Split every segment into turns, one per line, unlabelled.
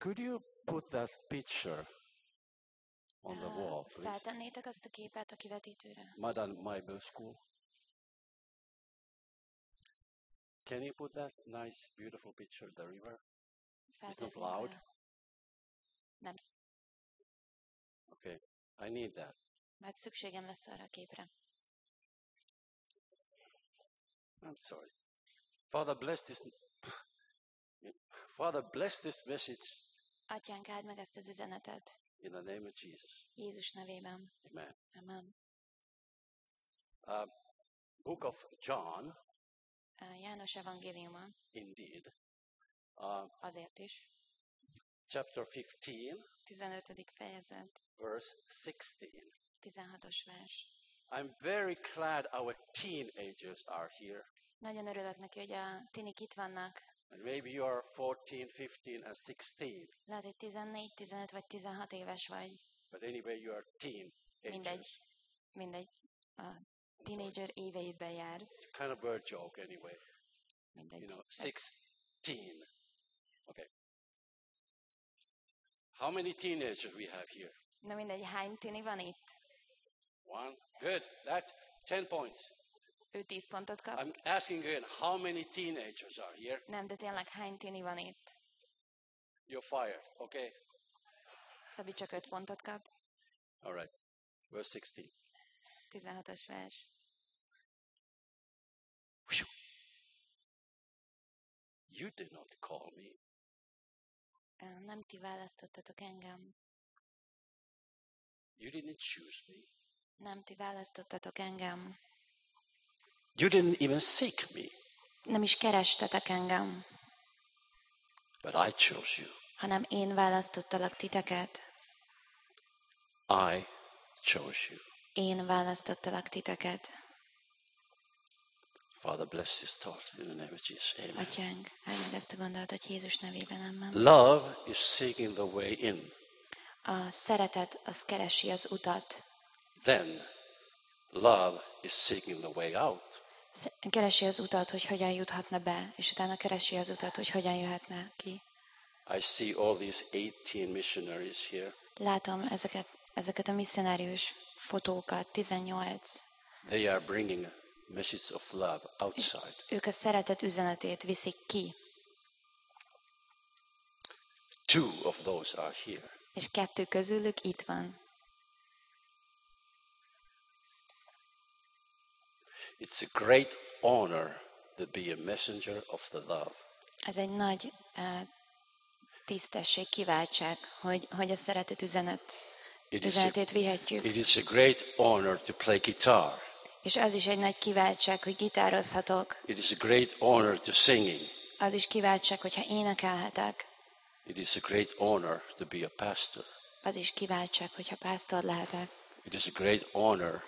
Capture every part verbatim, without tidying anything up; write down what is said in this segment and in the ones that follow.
Could you put that picture on the wall, please?
Feltennétek azt a képet a kivetítőre?
Modern Bible School. Can you put that nice, beautiful picture of the river? It's not loud.
Nem. sz-
Okay, I need that.
Mert szükségem lesz arra a képre.
I'm sorry. Father, bless this. Father, bless this message
Atyánk, áld meg ezt az üzenetet.
in the name of Jesus.
Jézus nevében.
Amen.
Amen.
Uh, Book of John,
Uh, János evangéliuma,
indeed. Uh,
azért is.
chapter fifteen,
tizenötödik fejezet,
verse sixteen.
tizenhatos vers.
I'm very glad our teenagers are here.
Nagyon örülök neki, hogy a tinik itt vannak.
And maybe you are fourteen, fifteen, and sixteen.
Lehet, hogy tizennégy, tizenöt vagy tizenhat éves vagy.
But anyway, you are teen
Mindegy.
agers.
Mindegy. A tínédzser éveidben jársz.
It's kind of word joke anyway.
Mindegy.
You know,
Ez-
sixteen. Okay. How many teenagers we have here?
Na mindegy, hány tini van itt?
One. Good. That's ten points.
Ő tíz pontot kap?
I'm asking again, how many teenagers are here?
Nem, de tényleg hány tini van itt?
You're fired. Okay.
Szabi csak öt pontot kap?
All right. Verse sixteen.
tizenhatos vers.
Phew. You did not call me.
Ö, Nem ti választottatok engem.
You didn't choose me.
Nem ti választottatok engem.
You didn't even seek me.
Nem is kerestetek engem,
But I chose you.
hanem én választottalak titeket.
I chose you.
Én választottalak titeket.
Father, bless this thought in the name of Jesus. Amen.
Atyánk, áld meg ezt a gondolatot Jézus nevében, amen.
Love is seeking the way in.
A szeretet, az keresi az utat.
Then love is seeking the way out.
Sz- Keresi az utat, hogy hogyan juthatna be, és utána keresi az utat, hogy hogyan jöhetne ki.
I see all these eighteen missionaries here.
Látom ezeket, ezeket a misszionárius fotókat, tizennyolc.
They are bringing a message of love outside.
Ők a szeretet üzenetét viszik ki,
Two of those are here.
és kettő közülük itt van.
It's a great honor to be a messenger of the love.
Ez egy nagy uh, tisztesség, kiváltság, hogy, hogy a szeretet üzenet,
It is, a,
üzenetét vihetjük.
it is a great honor to play guitar.
És az is egy nagy kiváltság, hogy gitározhatok.
It is a great honor to singing.
Az is kiváltság, hogyha énekelhetek.
It is a great honor to be a pastor.
Az is kiváltság, hogyha pásztor lehetek.
It is a great honor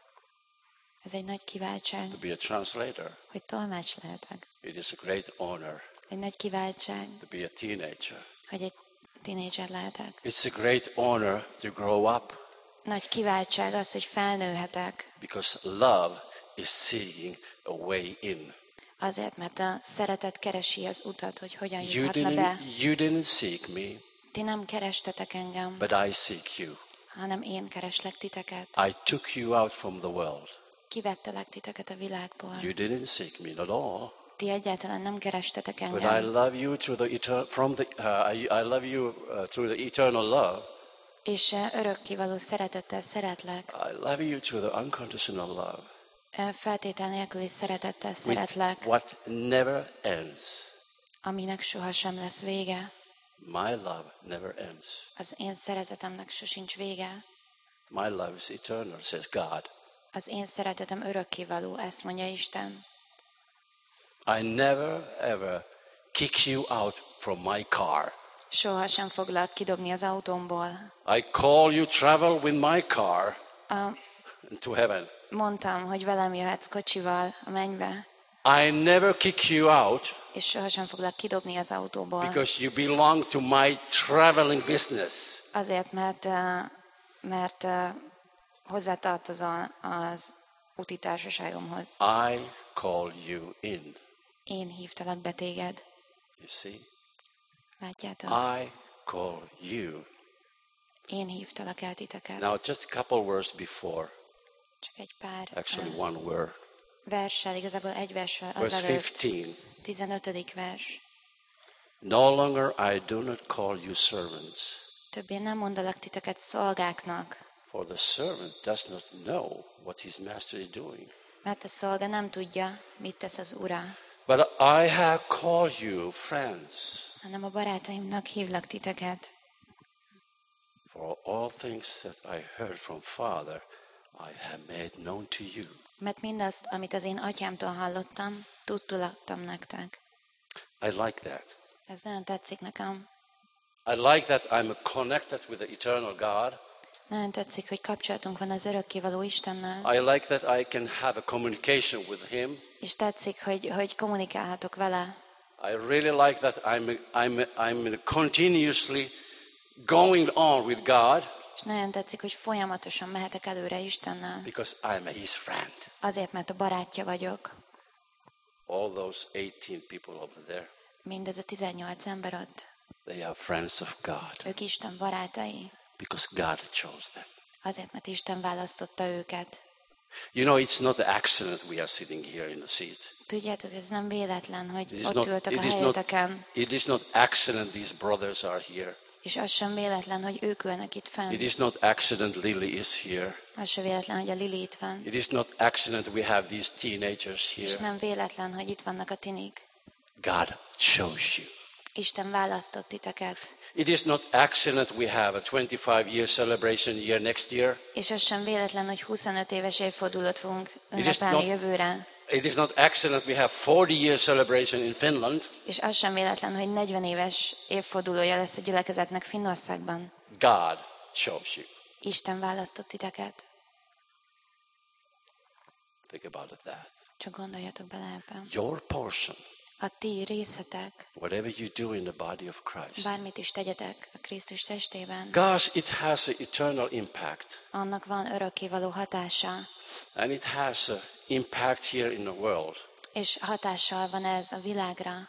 Ez egy nagy kiváltság,
to be a translator.
hogy tolmács lehetek.
It is a great honor
Egy nagy kiváltság,
to be a teenager.
hogy egy tínédzser lehetek.
It's a great honor to grow up
Nagy kiváltság az, hogy felnőhetek.
because love is seeking a way in.
Azért, mert a szeretet keresi az utat, hogy hogyan
You
juthatna be.
didn't, you didn't seek me,
Ti nem kerestetek engem,
but I seek you.
hanem én kereslek titeket.
I took you out from the world.
Kivettelek titeket a világból.
You didn't seek me at all.
Ti egyáltalán nem kerestetek
But I
engem.
love you through the eternal, from the, uh, I, I love you uh, through the eternal love.
És uh, örökkévaló szeretettel szeretlek.
I love you through the unconditional love.
Uh, Feltétel nélküli szeretettel
With
szeretlek,
what never ends.
aminek sohasem lesz vége.
My love never ends.
Az én szeretetemnek sosincs vége.
My love is eternal, says God.
Az én szeretetem örökkévaló, ezt mondja Isten.
I never ever kick you out from my car.
Sohasem foglak kidobni az autómból.
I call you travel with my car
Uh,
to heaven.
mondtam, hogy velem jöhetsz kocsival a mennybe,
I never kick you out
és sohasem foglak kidobni az autóból.
because you belong to my traveling business.
Azért, mert, uh, mert uh, hozzátartozol az úti társaságomhoz.
I call you in.
Én hívtalak be téged.
You see?
Látjátok?
I call you.
Én hívtalak el titeket.
Now, just a couple words before,
Csak egy pár
actually
uh,
one word.
verssel, igazából egy verssel
Verse
azelőtt.
fifteen.
tizenötödik vers.
No longer I do not call you servants,
Többé nem mondalak titeket szolgáknak,
for the servant does not know what his master is doing.
mert a szolga nem tudja, mit tesz az ura,
But I have called you friends,
hanem a barátaimnak hívlak titeket.
for all things that I heard from Father, I have made known to you.
Mert mindazt, amit az én atyámtól hallottam, tudtulattam nektek.
I like that.
Ez nagyon tetszik nekem.
I like that I'm connected with the eternal God.
Nagyon tetszik, hogy kapcsolatunk van az örökkévaló Istennel,
I like that I can have a communication with Him.
és tetszik, hogy, hogy kommunikálhatok vele.
I really like that I'm, I'm, I'm continuously going on with God
És nagyon tetszik, hogy folyamatosan mehetek előre Istennel.
because I'm His friend.
Azért, mert a barátja vagyok.
All those eighteen people over there,
Mindez a tizennyolc ember ott.
they are friends of God
Ők Isten barátai.
because God chose them.
Azért, mert Isten választotta őket.
You know, it's not an accident we are sitting here in the seat.
Tudjátok, ez nem véletlen, hogy
It is
ott
not,
ültek a
it is not,
helyeteken.
it is not accident these brothers are here.
És az sem véletlen, hogy ők ülnek itt fenn.
It is not accident Lily is here.
Az sem véletlen, hogy a Lili itt van.
It is not accident we have these teenagers
És
here.
nem véletlen, hogy itt vannak a tinik.
God chose you.
Isten választott titeket.
It is not accident we have a twenty-five year celebration year next year.
És az sem véletlen, hogy huszonöt éves évfordulót fogunk
is
ünnepelni
not-
jövőre.
It is not accident we have forty year celebration in Finland.
És az sem véletlen, hogy negyven éves évfordulója lesz a gyülekezetnek Finnországban.
God chose you.
Isten választott titeket.
Think about that.
Csak gondoljatok bele ebben.
Your portion,
A ti részetek,
whatever you do in the body of Christ,
bármit is tegyetek a Krisztus testében,
gosh, it has an eternal impact.
annak van örökkévaló hatása,
And it has an impact here in the world.
és hatással van ez a világra.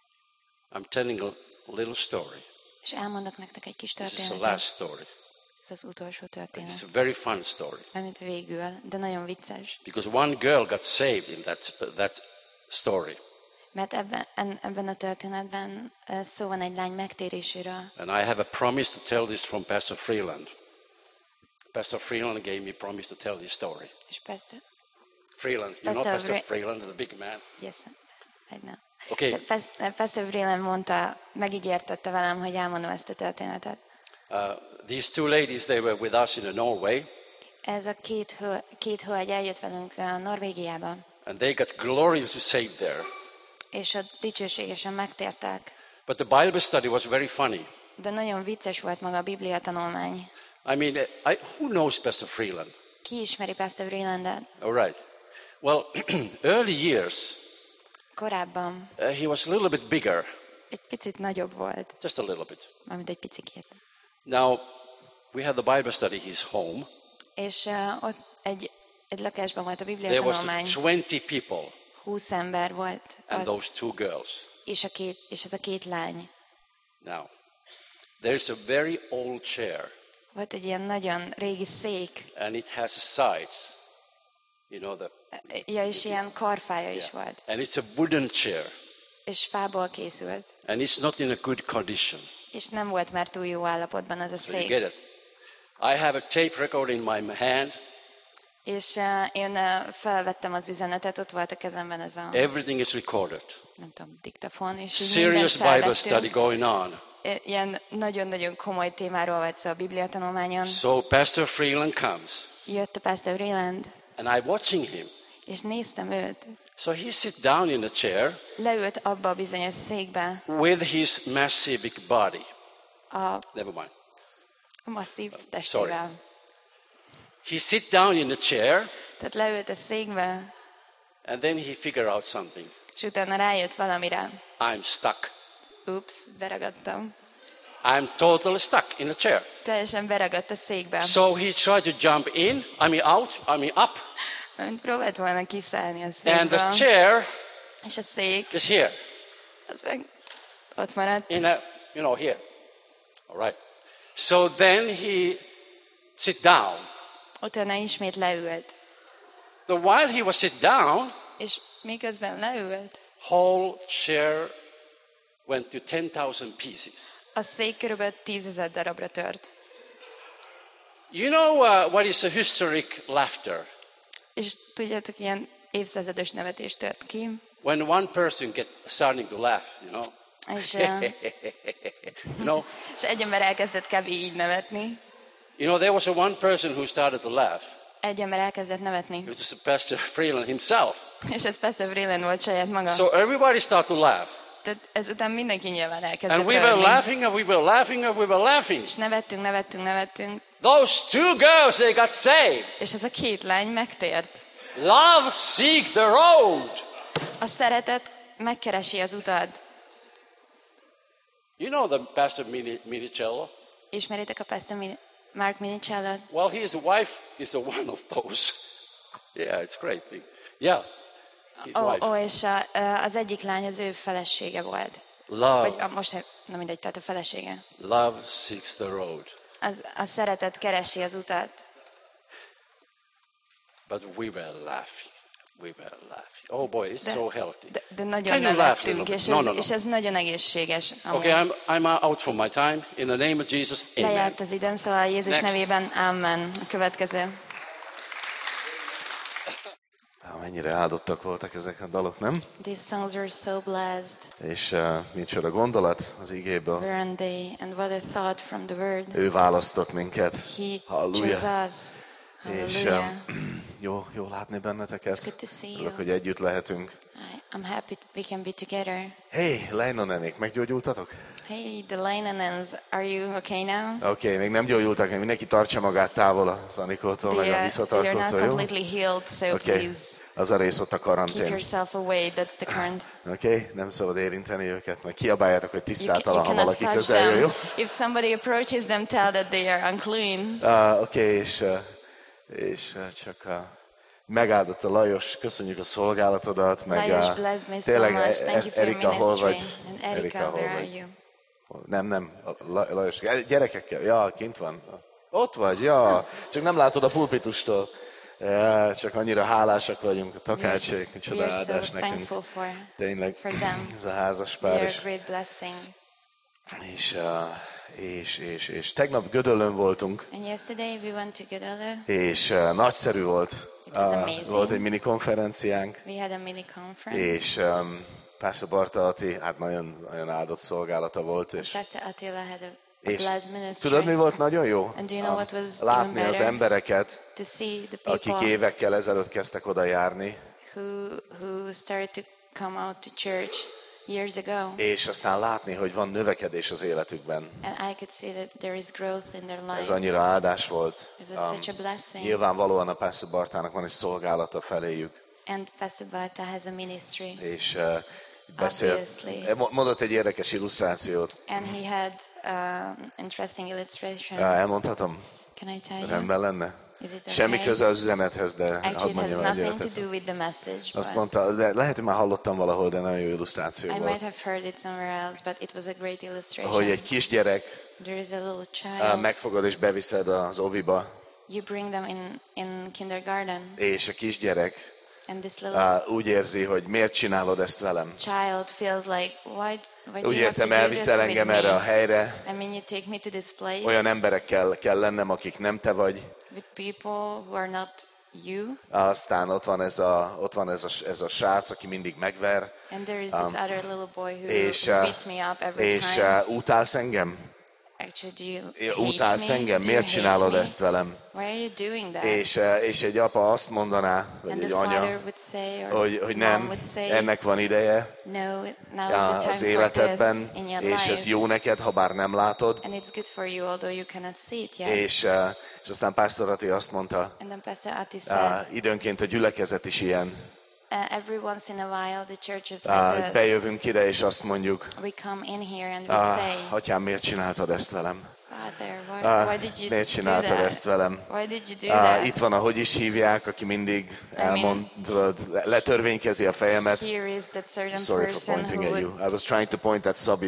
I'm telling a little story.
És elmondok nektek egy kis
This is the
történetet.
last story.
Ez az utolsó
It's
történet.
a very fun story.
Amit végül, de nagyon vicces.
Because one girl got saved in that, uh, that story.
Mert ebben, en- ebben a történetben eh, szó van egy lány megtéréséről.
And I have a promise to tell this from Pastor Freeland. Pastor Freeland gave me a promise to tell this story.
És persze,
Freeland, you know
Pastor
Pastor
Vre-
Freeland, the big man.
yes, egy nem.
Okay.
Pas- Pastor Vreeland mondta, megígértette velem, hogy elmondom ezt a történetet.
Uh, these two ladies, they were with us in the Norway,
Ez a két, hő, két hölgy eljött velünk a Norvégiába,
and they got gloriously saved there.
és ott dicsőségesen megtértek.
But the Bible study was very funny.
De nagyon vicces volt maga a Biblia tanulmány.
I mean, I, who knows Pastor Freeland?
Ki ismeri Pastor Vreelandet?
All right. Well, early years,
Korábban
uh, he was a little bit bigger,
egy picit nagyobb volt,
just a little bit.
mármint egy picikét.
Now, we had the Bible study, his home.
És uh, ott egy, egy lakásban volt a Biblia
There was
tanulmány,
twenty people
húsz ember volt,
and
ott,
those two girls.
és, a két, és ez a két lány.
Now, there's a very old chair,
Volt egy ilyen nagyon régi szék,
and it has sides. You know the
ja, és ilyen karfája is
yeah.
volt,
And it's a wooden chair,
és fából készült,
and it's not in a good condition.
és nem volt már túl jó állapotban az a
So you
szék.
get it. I have a tape recorder in my hand.
És uh, én uh, felvettem az üzenetet, ott volt a kezemben ez a,
Everything is recorded.
nem tudom, diktafon, és így
Serious
mindent
Bible study
felvettünk.
going on.
I- Ilyen nagyon-nagyon komoly témáról volt szó a Biblia tanulmányon.
So Pastor Freeland comes,
Jött a Pastor Vreeland,
and I'm watching him.
és néztem őt.
So he sit down in a chair
Leült abba a bizonyos székbe,
with his massive big body.
a
Never mind.
masszív
Sorry.
testével.
He sit down in a chair,
Tehát leült a székbe,
and then he figure out something.
és utána rájött valamire.
I'm stuck.
Ups, beragadtam.
I'm totally stuck in a chair.
Teljesen beragadt a székbe.
So he tried to jump in, I mean out, I mean up,
Mint próbált volna kiszállni a
and
székből.
the chair
És a szék,
is here,
az meg ott maradt.
in a, you know, here. All right. So then he sit down.
Utána ismét leült.
The while he was sit down,
És miközben leült,
whole chair went to ten thousand pieces.
a szék körülbelül tízezer darabra tört.
You know uh, what is a historic laughter?
És tudjátok, ilyen évszázados nevetés tört ki.
When one person get starting to laugh, you know.
És, uh,
you know,
és egy ember elkezdett kb. Így nevetni.
you know, there was a one person who started to laugh.
Egy ember elkezdett nevetni.
It was Pastor Freeland himself.
És ez Pastor Freeland volt saját maga.
So everybody started to laugh.
Tehát ezután mindenki nyilván elkezdett
And we were
röhögni.
laughing and we were laughing and we were laughing.
És nevettünk, nevettünk, nevettünk.
Those two girls, they got saved.
És ez a két lány megtért.
Love seek the road.
A szeretet megkeresi az utat.
You know the Pastor Mini- Minicello?
Ismeritek a Pastor Min- Mark Minicellot?
Well, his wife is a one of those. Yeah, it's a great thing. Yeah, his
Ó,
wife.
ó, és a, az egyik lány az ő felesége volt. Vagy
Love,
a, most, nem mindegy, tehát a felesége.
love seeks the road.
Az, a szeretet keresi az utat.
But we were laughing. We were laughing. Oh boy, it's
De,
so healthy.
de, de nagyon
Can you laugh a
nevettünk,
little
és
bit?
ez,
No, no, no.
és ez nagyon egészséges. amúgy.
Okay, I'm, I'm out for my time. In the name of Jesus, amen.
Lejárt az időm, szóval Jézus
Next.
nevében, amen. A következő.
Mennyire áldottak voltak ezek a dalok, nem?
These songs were so blessed.
És uh, micsoda gondolat az igéből.
Weren't they? And what a thought from the word.
Ő választott minket.
He
Halleluja.
chose us.
És
Hallelujah.
um, jó, jó látni benneteket.
It's good to see you.
Örülök, hogy együtt lehetünk.
I, I'm happy we can be together.
Hey, Leinonenék, meggyógyultatok?
Hey, the Leinenens, are you okay now?
Oké, okay, még nem gyógyultak, még mindenki tartsa magát távol a Anikótól, meg a
They are, they are not
visszatarkótól, jó?
completely healed, so
Oké, okay.
please
Az a rész ott a
keep
karantén.
yourself away. That's the current.
Oké, okay? Nem szabad érinteni őket, meg kiabáljátok, hogy
You, ca-
tisztátalan,
you
ha
cannot
valaki
touch
közel jön, jó?
them. If somebody approaches them, tell that they are unclean.
Uh, Oké, okay, és, uh, és uh, csak uh, megáldott a Lajos, köszönjük a szolgálatodat, meg
Lajos
uh,
blessed me so
tényleg,
much. Thank you for your
Erika, hol vagy?
ministry. And Erika,
hol
where are
vagy?
you?
Nem, nem, a La- Lajos, gyerekekkel, ja, kint van. Ott vagy, ja, csak nem látod a pulpitustól. Ja, csak annyira hálásak vagyunk a takácsék,
We
micsoda
are so
áldás nekünk.
thankful for,
Tényleg,
for them.
ez a házas
They
pár.
are a
És,
great blessing.
és, uh, és, és, és tegnap Gödöllön voltunk,
And yesterday we went to Gödöllő.
és uh, nagyszerű volt.
It was
Uh,
amazing.
volt egy mini konferenciánk,
We had a mini conference.
és um, Pastor Bartalati, hát nagyon, nagyon áldott szolgálata volt, és,
Pastor Attila had a, a
és
blessed ministry.
tudod, mi volt nagyon jó?
And do you know
Um,
what was even
látni az
better?
embereket,
To see the
akik
people
évekkel ezelőtt kezdtek oda járni,
who, who started to come out to church years ago.
és aztán látni, hogy van növekedés az életükben.
And I could see that there is growth in their lives.
Ez annyira áldás volt.
It was such a blessing.
Nyilvánvalóan a Pastor Bartának van egy szolgálata feléjük,
And Pastor Barta has a ministry.
és uh, beszélt.
Obviously.
Mo- Mondott egy érdekes illusztrációt.
And he had um, interesting illustration.
Uh, elmondhatom?
Can I tell you?
Rendben lenne?
Is it
Semmi
okay?
köze az üzenethez, de hadd
Actually, it has
mondjam, hogy
nothing to
tetszett.
do with the message.
Azt
but
mondta, le- lehet, hogy már hallottam valahol, de nagyon jó illusztráció
I might
volt,
have heard it somewhere else, but it was a great illustration.
hogy egy kisgyerek
There is a little
uh,
child.
megfogod és beviszed az oviba,
You bring them in, in kindergarten,
és a kisgyerek
and this little
uh, úgy érzi, hogy miért csinálod ezt velem.
child feels like, why, why do
Úgy
you have to
értem,
do this
elviszel
with
engem erre a
me?
helyre,
I mean, you take me to this place
olyan emberekkel kell lennem, akik nem te vagy.
with people who are not you,
Aztán ott van ez a, ott van ez a, ez a srác, aki mindig megver,
and there is this other little boy who,
és,
who
uh,
beats me up every
és
time.
uh, utálsz engem?
Actually, do you hate
Utálsz
me?
engem?
Do you
Miért
hate
csinálod
me?
ezt velem?
Why are you doing that?
És, uh, és egy apa azt mondaná, vagy
And
egy
the
anya,
father would say, or
hogy, hogy
mom
nem,
would say,
ennek van ideje
no, now
uh,
is the
az
time for
életedben,
this in your
és
life.
ez jó neked, ha bár nem látod.
And it's good for you, although you cannot see it yet.
És, uh, és aztán Pásztor Ati azt mondta,
And then Pastor Ati said,
uh, időnként a gyülekezet is ilyen.
uh, every once in a while the church is
Uh,
like this.
bejövünk ide, és azt mondjuk,
We come in here and we
uh,
say,
atyám, miért csináltad ezt velem?
Father, why,
Uh,
why did you
miért
do
csináltad
that?
ezt velem?
Why did you do
Uh,
that?
itt van, ahogy is hívják, aki mindig elmondod, letörvénykezi a fejemet.
Here is that certain
Sorry for
person
pointing
who
at
would,
you. I was trying to point at Sabi, but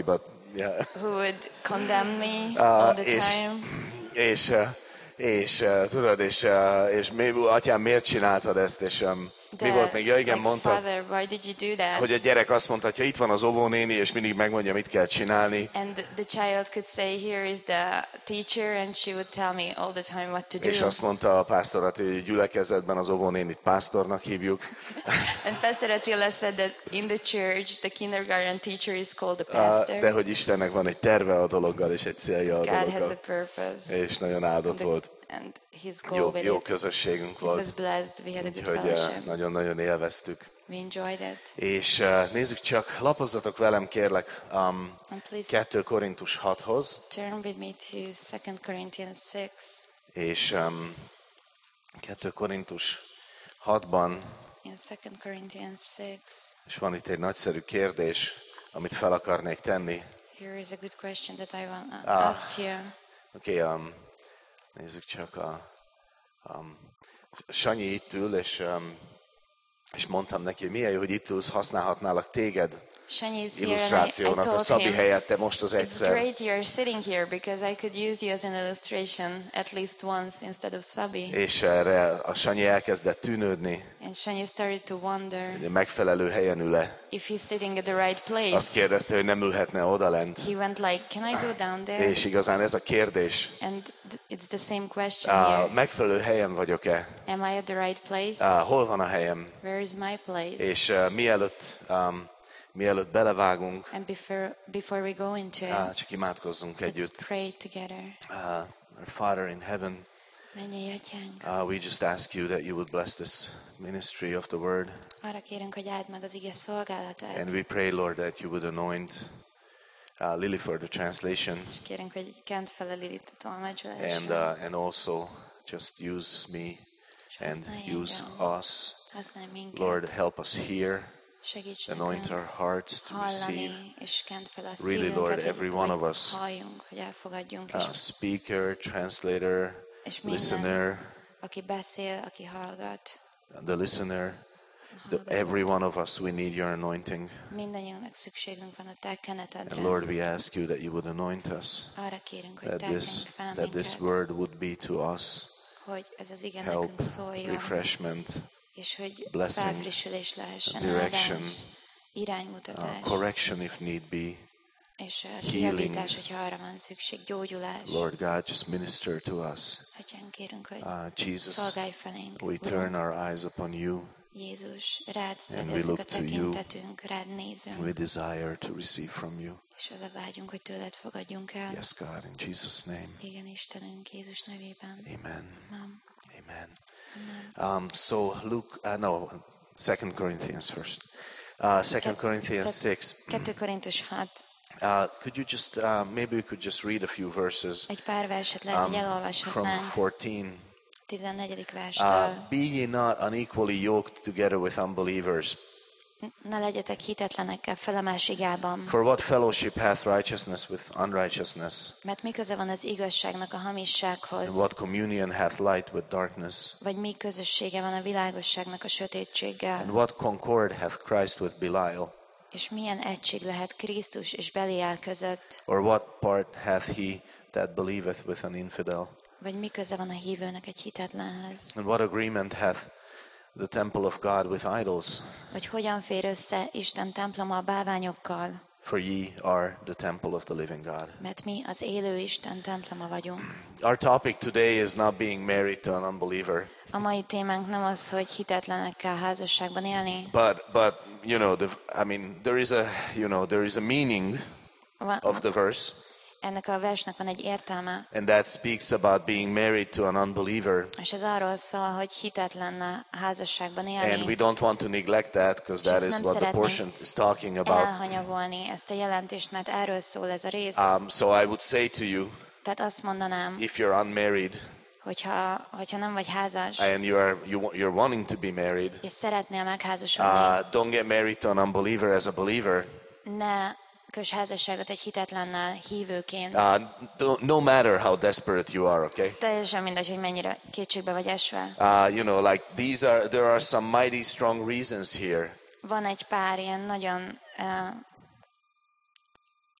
Yeah.
who would condemn me all the
és,
time.
és, uh, és uh, tudod, és, uh, és mi, atyám, miért csináltad ezt? És um, mi volt még? Ja, igen,
like,
mondta,
Father, why did you do that?
hogy a gyerek azt mondta, hogy itt van az óvónéni, és mindig megmondja, mit kell csinálni.
And the, the child could say, here is the teacher, and she would tell me all the time what to do.
És azt mondta a pásztor, hogy gyülekezetben az óvónénit pásztornak hívjuk.
And Pastor Attila said that in the church, the kindergarten teacher is called a pastor.
De hogy Istennek van egy terve a dologgal, és egy célja a
God has a
dologgal.
purpose.
És nagyon áldott
The-
volt.
And his goal
Jó,
with
jó
it.
közösségünk
It was
volt.
blessed. We had a good
Úgyhogy uh,
fellowship.
nagyon-nagyon élveztük.
We enjoyed it.
És uh, nézzük csak, lapozzatok velem kérlek um,
And please
kettő Korintus hathoz,
turn with me to Second Corinthians six.
és um, kettő Korintus hatban,
In Second Corinthians six,
és van itt egy nagyszerű kérdés, amit fel akarnék tenni.
here is a good question that I want to
Ah.
ask you.
Oké, okay, um, nézzük csak a... Um, Sanyi itt ül, és, um, és mondtam neki, hogy milyen jó, hogy itt ülsz, használhatnálak téged
Sanyi is here, and I, I
illusztrációnak a
told
Szabi
him,
helyett, te most az
it's
egyszer.
great you're sitting here because I could use you as an illustration at least once instead of Sabi.
És erre a Sanyi elkezdett tűnődni,
And Sanyi started to wonder
hogy megfelelő helyen ül-e.
if he's sitting at the right place.
Azt kérdezte, hogy nem ülhetne odalent.
He went like, can I go down there?
És igazán ez a kérdés,
And th- it's the same question
uh,
here.
megfelelő helyen vagyok-e?
Am I at the right place?
Uh, hol van a helyem?
Where is my place?
És uh, mielőtt, um, mielőtt belevágunk,
And before before we go into it,
uh, csak imádkozzunk
let's
együtt.
pray together.
Uh, our Father in heaven,
Mennyei Atyánk,
uh, we just ask you that you would bless this ministry of the word.
arra kérünk, hogy áld meg az ige szolgálatát.
And we pray, Lord, that you would anoint uh, Lily for the translation.
És kérünk, hogy kent fel a Lilit a
And,
tolmácsolásra.
uh, and also just use me
És
and
használj
use
engem.
us.
Használj minket.
Lord, help us hear.
Segíts
Anoint
nekünk
our hearts to receive.
hallani, és kent fel a
Really,
szívünket,
Lord,
hogy-
every one of
hogy
us.
halljunk, hogy elfogadjunk, és,
Uh, speaker, translator,
és minden,
listener,
aki beszél, aki hallgat,
the listener, the, every one of us, we need your anointing.
mindannyiunknak szükségünk van a te kenetedre.
And Lord, we ask you that you would anoint us,
Arra kérünk, hogy
that
te
this,
kenj fel
that this
minket,
word would be to us
hogy ez az igen
help,
nekünk szóljon,
refreshment,
és hogy
blessing,
felfrissülés lehessen,
direction,
áldás,
uh,
iránymutatás,
correction if need be.
és uh,
healing.
kijavítás, hogyha arra van szükség, gyógyulás.
Lord God, just minister to us.
Atyán, kérünk, hogy
Uh, Jesus,
szolgálj felénk,
we
Urunk.
turn our eyes upon you.
Jézus, rád
we
szegezzük
look
a
to you.
tekintetünk, rád nézünk,
We desire to receive from you.
és az a vágyunk, hogy tőled fogadjunk el.
Yes, God, in Jesus' name.
Igen, Istenünk, Jézus nevében.
Amen.
Amen.
Amen. Um, so Luke, uh, no, Second Corinthians first. Uh, Second Corinthians six.
kettő Korintus hat.
Uh, could you just, uh, maybe we could just read a few verses
Egy pár verset lehet, hogy
um, from
elolvashatnánk.
fourteen.
tizennegyedik
Uh,
verstől.
be ye not unequally yoked together with unbelievers.
Ne legyetek hitetlenekkel fele más igában,
For what fellowship hath righteousness with unrighteousness?
mert mi köze van az igazságnak a
And
hamissághoz,
what communion hath light with darkness?
vagy mi közössége van a világosságnak a sötétséggel,
And what concord hath Christ with Belial?
és milyen egység lehet Krisztus és Beliál között,
Or what part hath he that believeth with an infidel?
vagy mi köze van a hívőnek egy hitetlenhez,
And what agreement hath the temple of God with idols?
vagy hogyan fér össze Isten temploma a bálványokkal,
For ye are the temple of the living God.
mert mi az élő Isten temploma vagyunk.
Our topic today is not being married to an unbeliever,
A mai témánk nem az, hogy hitetlenekkel házasságban élni,
but but you know, the, I mean, there is a you know there is a meaning
van,
of the verse,
ennek a versnek van egy értelme,
and that speaks about being married to an unbeliever.
és ez arról szól, hogy hitetlenne házasságban
And we
élni,
don't want to neglect that because that is what the portion is talking about.
elhanyagolni ezt a jelentést, mert erről szól ez a rész.
Um, so I would say to you,
Tehát azt mondanám,
if you're unmarried
hogyha, hogyha nem vagy házas,
and you are you wa- you're wanting to be married,
és szeretnél megházasodni,
uh, don't get married to an unbeliever as a believer.
ne kös házasságot egy hitetlennel hívőként.
Uh, don't- no matter how desperate you are, okay?
Teljesen mindegy, hogy mennyire kétségbe vagy esve.
Uh, you know, like these are there are some mighty strong reasons here.
Van egy pár ilyen nagyon uh,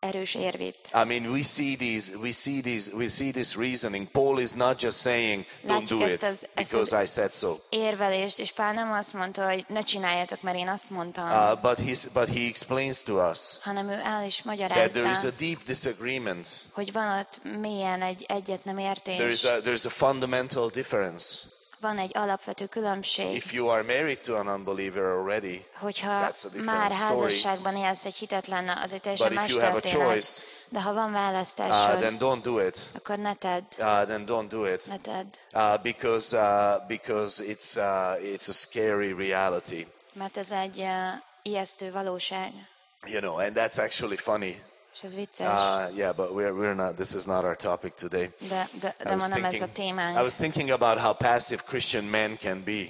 erős érvét.
I mean, we see these, we see these, we see this reasoning. Paul is not just saying, don't
Látjuk
do
ezt
it
az- ezt
because
az-
I said so.
Érvelést, és Pál nem azt mondta, hogy ne csináljátok, mert én azt mondtam,
Uh, but he's, but he explains to us
hanem ő áll és
that there is a
magyarázza,
deep disagreement.
hogy van ott mélyen egy egyet nem
There is
értés,
a, there's a fundamental difference.
van egy alapvető különbség,
If you are married to an unbeliever already,
hogyha
that's a different
már
story.
házasságban élsz egy hitetlen, az egy teljesen
But if
más
you have a
történet.
choice,
De ha van
uh,
választásod,
then don't do it.
akkor ne tedd,
Uh, then don't do it.
ne tedd,
Uh, because uh, because it's uh, it's a scary reality,
mert ez egy uh, ijesztő valóság,
you know, and that's actually funny.
és ez vicces,
Uh, yeah, but we're we're not. This is not our topic today.
de, de,
I
de
was
ma nem ez a
thinking.
témánk.
I was thinking about how passive Christian men can be.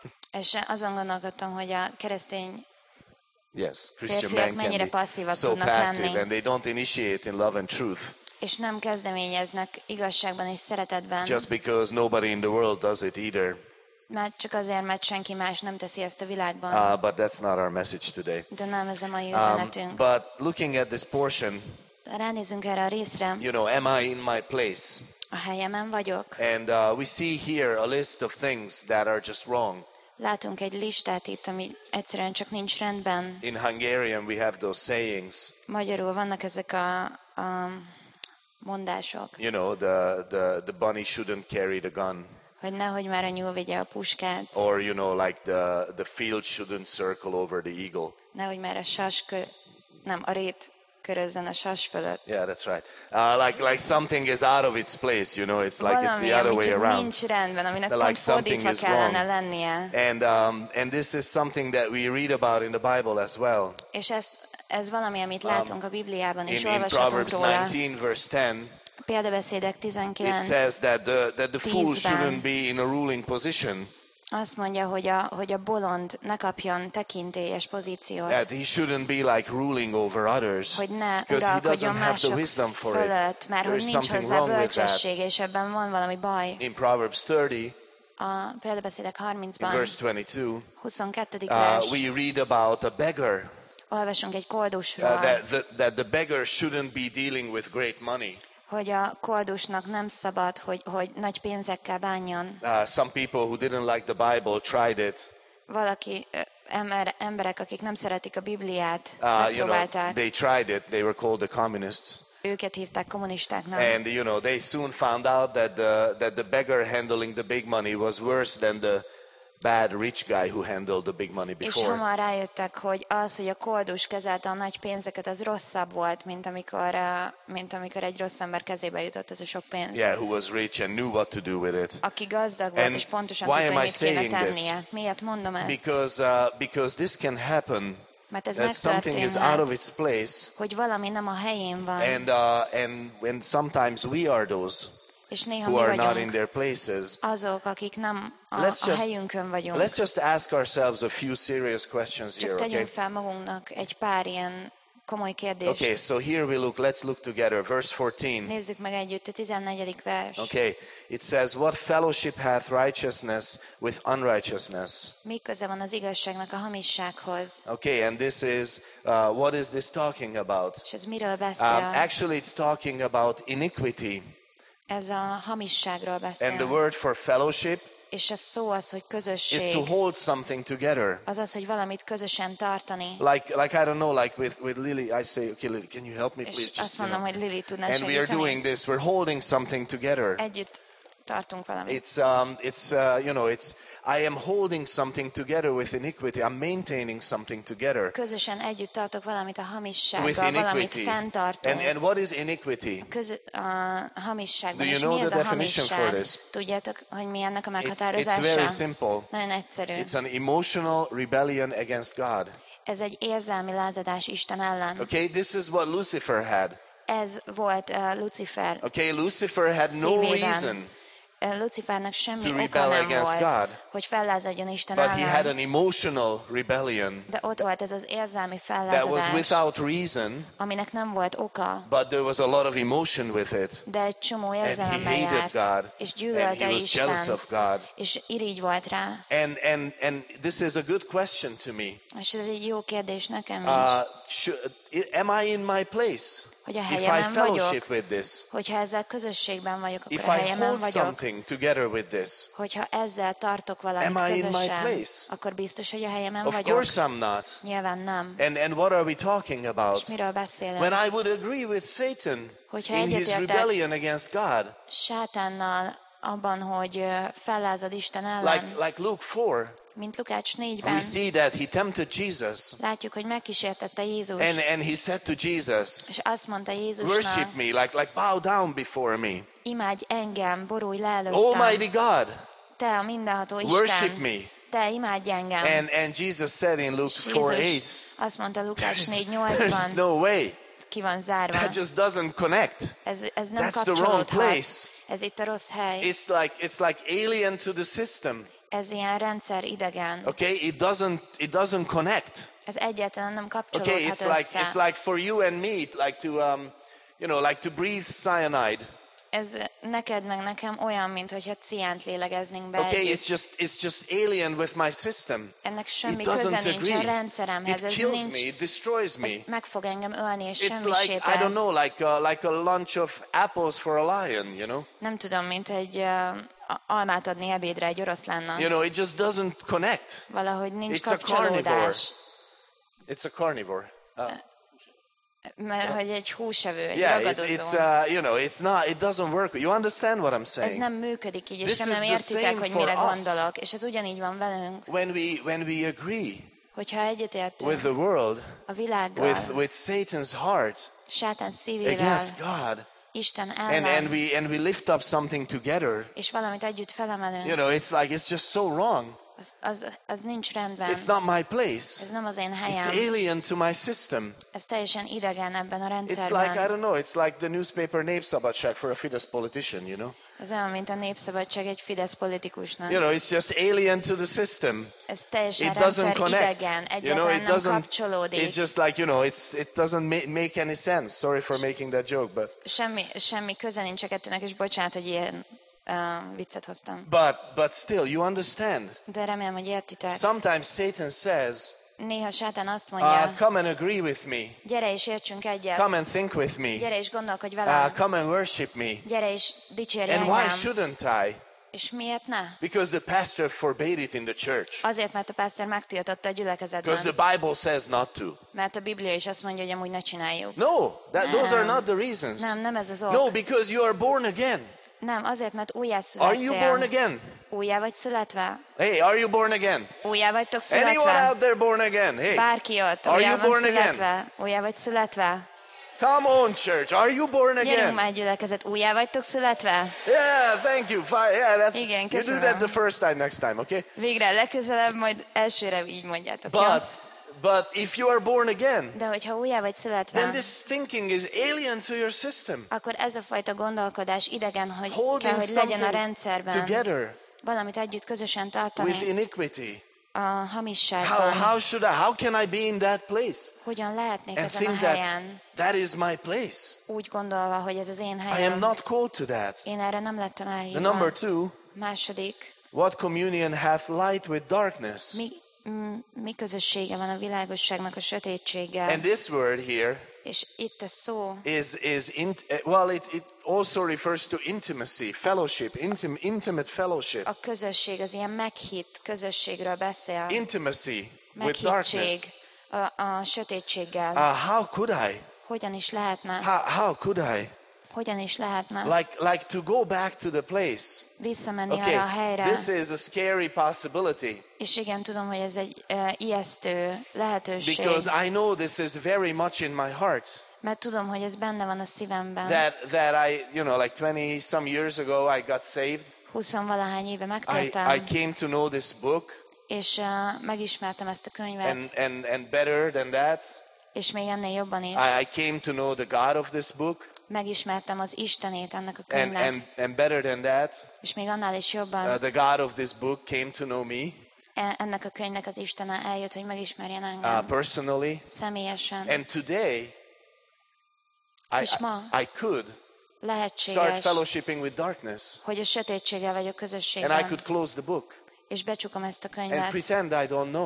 És azon gondolkodtam, hogy a keresztény
Yes, Christian
Férfiak
men
mennyire
can be
passzívak
so
tudnak
passive,
lenni.
and they don't initiate in love and truth
és nem kezdeményeznek igazságban és szeretetben,
just because nobody in the world does it either.
mert csak azért, mert senki más nem teszi ezt a világban.
Uh, but that's not our message today.
De nem ez a mai
Um,
üzenetünk.
but looking at this portion,
Ha ránézünk erre a részre,
you know, am I in my place?
a helyemen vagyok.
And uh, we see here a list of things that are just wrong.
Látunk egy listát itt, ami egyszerűen csak nincs rendben.
In Hungarian, we have those sayings,
Magyarul vannak ezek a, a mondások,
you know, the, the, the bunny shouldn't carry the gun.
hogy nehogy már a nyúl vigye a puskát,
Or, you know, like the, the field shouldn't circle over the eagle.
nehogy már a sas kö... nem, a rét körözzen a sas fölött.
Yeah, that's right. Uh, like, like something is out of its place, you know, it's like it's
Valami,
the other
ami
way
csak
around.
nincs rendben, aminek
Like
pont
something
fordítva
is
kellene
wrong.
lennie.
And, um, and this is something that we read about in the Bible as well.
És ezt, ez valami, amit látunk a Bibliában, és
In, in
olvashatunk
Proverbs
róla.
nineteen, verse ten,
Példabeszédek
it
tizenkilenc
says that the, that the fool
tízben.
shouldn't be in a ruling position,
azt mondja, hogy a, hogy a bolond ne kapjon tekintélyes pozíciót,
that he shouldn't be like ruling over others,
hogy ne
because he
uralkodjon
doesn't have the
mások
wisdom for
fölött,
it.
mert hogy
There's
nincs
something
hozzá
wrong with that.
bölcsessége, és ebben van valami baj.
In Proverbs thirty,
A Példabeszédek
in
harmincban,
verse twenty-two,
huszonkettő
uh,
vers,
we read about a beggar,
olvasunk egy
uh,
koldusról,
that, that, that the beggar shouldn't be dealing with great money.
hogy a koldusnak nem szabad, hogy, hogy nagy pénzekkel bánjon.
Uh, some people who didn't like the Bible tried it.
Valaki, ö, ember, emberek, akik nem szeretik a Bibliát,
Uh, you know,
megpróbálták,
they tried it. They were called the communists.
őket hívták kommunistáknak.
And, you know, they soon found out that the, that the beggar handling the big money was worse than the bad rich guy who handled the big money
És
before.
hamar rájöttek, hogy az, hogy a koldus kezelte a nagy pénzeket, az rosszabb volt, mint amikor, uh, mint amikor egy rossz ember kezébe jutott ez a sok pénz.
Yeah, who was rich and knew what to do with it.
Aki gazdag volt,
And
és pontosan
why
tudta,
am
hogy
I
mit kéne
saying this?
tennie. Miért mondom ezt?
Because, uh, because this can happen,
Mert ez
that something is out of
megtörténhet,
its place,
hogy valami nem a helyén van,
and, uh, and, and sometimes we are those
és néha
who
mi
are not in
vagyunk
their places.
azok, akik nem a,
Let's
a
just-
helyünkön vagyunk.
Let's just ask ourselves a few serious questions here,
Csak tegyünk
okay?
fel magunknak egy pár ilyen komoly kérdést.
Okay, so here we look, let's look together. Verse fourteen.
Nézzük meg együtt a tizennegyedik vers.
Okay, it says, what fellowship hath righteousness with unrighteousness?
Mi köze van az igazságnak a hamissághoz?
Okay, and this is, uh, what is this talking about?
És ez miről
Um,
beszél?
actually, it's talking about iniquity.
Ez a hamisságról
And the
beszél.
word for fellowship
És a szó az, hogy
is to
közösség.
hold something together.
Az az, hogy valamit közösen tartani.
Like, like I don't know, like with, with Lily, I say, okay, Lily, can you help me,
És
please? Just,
azt
you
mondom,
know.
hogy Lili tudná
And we are doing
segíteni.
this. We're holding something together.
Együtt tartunk valamit.
It's, um, it's, uh, you know, it's, I am holding something together with iniquity. I'm maintaining something together
Közösen együtt tartok valamit a
with
hamissággal, valamit
iniquity.
fenntartunk.
And, and what is iniquity?
Közö, a hamisságban.
Do you
És
know
mi ez
the
a
definition for
hamisság?
this?
Tudjátok, hogy mi ennek a
It's, it's
meghatározása?
very simple.
Nagyon egyszerű.
It's an emotional rebellion against God.
Ez egy érzelmi lázadás Isten ellen.
Okay, this is what Lucifer had.
Ez volt uh, Lucifer
Okay, Lucifer had no
szívében.
reason,
Uh, Lucifernek
to
semmi oka
rebel
nem
against
volt,
God.
hogy fellázadjon Isten
but he had
ellen.
an emotional rebellion
De ott volt ez az érzelmi
that was
fellázadás,
without reason,
aminek nem volt oka,
but there was a lot of emotion with it.
de egy csomó
And he
érzelemmel
hated
járt,
God,
és
and
gyűlölte
he was jealous
Istent,
of God.
és irigy volt rá.
And, and, and this is a good question to me.
És ez egy jó kérdés nekem is.
Uh, should, am I in my place?
hogy a
if I
helyemen
fellowship
vagyok,
with this,
hogyha ezzel közösségben vagyok, akkor
if
a
I
helyemen
hold
vagyok,
something together with this,
hogyha ezzel tartok valamit
am I in my
közösen,
place?
akkor biztos, hogy a helyemen
Of
vagyok.
course I'm not.
Nyilván nem.
And, and what are we talking
És
about?
miről beszélünk?
When I would agree with Satan
Hogyha
in his
egyetértek
rebellion against God,
Sátánnal abban, hogy ö, fellázad Isten ellen,
like, like Luke four,
mint Lukács
we
négyben,
see that he tempted Jesus
látjuk, hogy megkísértette Jézust,
and, and he said to Jesus,
és azt mondta Jézusnak,
worship me, like, like bow down before me.
imádj engem, borulj le
Almighty
előttem,
God,
te a mindenható
worship
Isten,
me.
te imádj engem.
And, and Jesus said in Luke
És
four
Jézus
eight,
azt mondta Lukács négy
there's, there's
nyolcban,
no way.
ki van zárva.
That just doesn't connect.
Ez, ez nem
That's the wrong
kapcsolódhat.
place.
Ez itt a rossz hely.
It's like, it's like alien to the system.
Ez ilyen rendszer idegen.
Okay, it doesn't, it doesn't connect.
Ez egyáltalán nem
Okay,
kapcsolódhat
it's like,
össze.
it's like for you and me, like to, um, you know, like to breathe cyanide.
Ez neked meg nekem olyan, mint hogyha ciánt lélegeznénk be
Okay,
együtt.
it's just, it's just alien with my system.
Ennek
It
semmi köze
doesn't
nincs a
agree.
rendszeremhez.
It
Ez
kills
nincs,
me, it destroys me.
ez meg fog engem ölni, és
It's like,
semmisé
I don't
tesz.
know, like a, like a lunch of apples for a lion, you know?
Nem tudom, mint egy uh, almát adni ebédre egy oroszlánnak.
You know, it just doesn't connect.
Valahogy nincs
It's a carnivore.
kapcsolódás.
It's a carnivore. Uh,
Mert hogy egy húsevő, egy
yeah, it's,
ragadozó.
it's uh, you know, it's not, it doesn't work. You understand what I'm
Ez
saying?
nem működik így, és
This
sem
is
nem
the
értitek,
same
hogy
for
mire
us.
gondolok. És ez ugyanígy van velünk.
When we, when we agree
Hogyha egyetértünk
with the world,
a világgal,
with, with Satan's heart
sátán szívével,
against God,
Isten
and,
ellen,
and we, and we lift up something together,
és valamit együtt felemelünk,
you know, it's like, it's just so wrong.
az, az, az nincs rendben.
It's not my place.
Ez nem az én
It's
helyem.
alien to my system.
Ez teljesen idegen ebben a
It's
rendszerben.
like, I don't know, it's like the newspaper népszabadság for a Fidesz politician, you know?
Ez olyan, mint a népszabadság egy Fidesz politikusnak.
You know, it's just alien to the system.
Ez teljesen
It doesn't
rendszer
connect.
idegen,
You know,
egyáltalán
it
nem
doesn't,
kapcsolódik.
it just like, you know, it's, it doesn't ma- make any sense. Sorry for making that joke, but,
Semmi, semmi köze nincs a kettőnek, és bocsánat, hogy ilyen uh, viccet hoztam.
but, but still, you understand.
De remélem, hogy értitek.
Sometimes Satan says,
Néha sátán azt mondja,
uh, come and agree with me.
gyere és értsünk egyet,
Come and think with me.
gyere és gondolkodj
Uh,
velem,
come and worship me.
gyere és dicsérj
And why
engem.
shouldn't I?
És miért ne?
Because the pastor forbade it in the church.
Azért, mert a pásztor megtiltotta a
Because
gyülekezetben.
the Bible says not to.
Mert a Biblia is azt mondja, hogy amúgy ne csináljuk.
No, that, those are
Nem.
not the reasons.
Nem, nem ez az ok.
No, because you are born again.
Nem, azért, mert újjá
Are you born
születtél.
again?
Újjá vagy születve?
Hey, are you born again?
Újjá vagytok
Anyone
születve?
out there born again? Hey,
Bárki ott,
Are
újjá
you
van
born again?
születve? Újjá vagy születve?
come on, church. Are you born
Gyerünk
again?
már gyülekezet, újjá vagytok születve?
Yeah, thank you. Fine. Yeah, that's.
Igen,
You do
köszönöm.
that the first time, next time, okay?
Végre legközelebb, majd elsőre így mondjátok, jó?
But, but if you are born again,
De hogyha újjá vagy születve,
then this thinking is alien to your system.
akkor ez a fajta gondolkodás idegen, hogy kell,
Holding
hogy legyen a
something
rendszerben.
together
Valamit együtt közösen
with
tartani
iniquity.
a
How,
hamisságban.
how should I? How can I be in that place
Hogyan lehetnék
and
ezen a
think that
helyen,
that is my place?
úgy gondolva, hogy ez az én
I am
helyem.
not called to that.
Én erre nem lettem
The
elhívva.
number two,
Második,
what communion hath light with darkness?
mi, m- mi közössége van a világosságnak a sötétséggel.
And this word here
És itt a szó,
is is in, well, it, it also refers to intimacy, fellowship, intim, intimate fellowship,
a közösség, az ilyen meghitt közösségről beszél.
intimacy with darkness.
Meghittség a, a sötétséggel.
Uh, how could I?
Hogyan is lehetne?
How, how could I?
Hogyan is lehetne
Like like to go back to the place.
visszamenni
Okay,
arra a helyre?
this is a scary possibility
És igen, tudom, hogy ez egy uh, ijesztő lehetőség.
because I know this is very much in my heart.
Mert tudom, hogy ez benne van a szívemben.
That that I, you know, like twenty some years ago, I got saved.
Huszonvalahány éve
I
megtértem,
I came to know this book,
és uh, megismertem ezt a könyvet,
and and and better than that,
és még ennél jobban is.
I, I came to know the God of this book,
Megismertem az Istenét ennek a
and
könyvnek,
and and better than that,
és még annál is jobban
uh, the God of this book came to know me
e- ennek a könyvnek az Istene eljött, hogy megismerjen
uh,
engem
personally.
személyesen.
And today, I,
És ma
I I could start
lehetséges,
fellowshipping with darkness,
hogy a sötétséggel vagyok
and I
közösségben,
could close the book
és becsukom ezt a
and
könyvet,
pretend I don't know.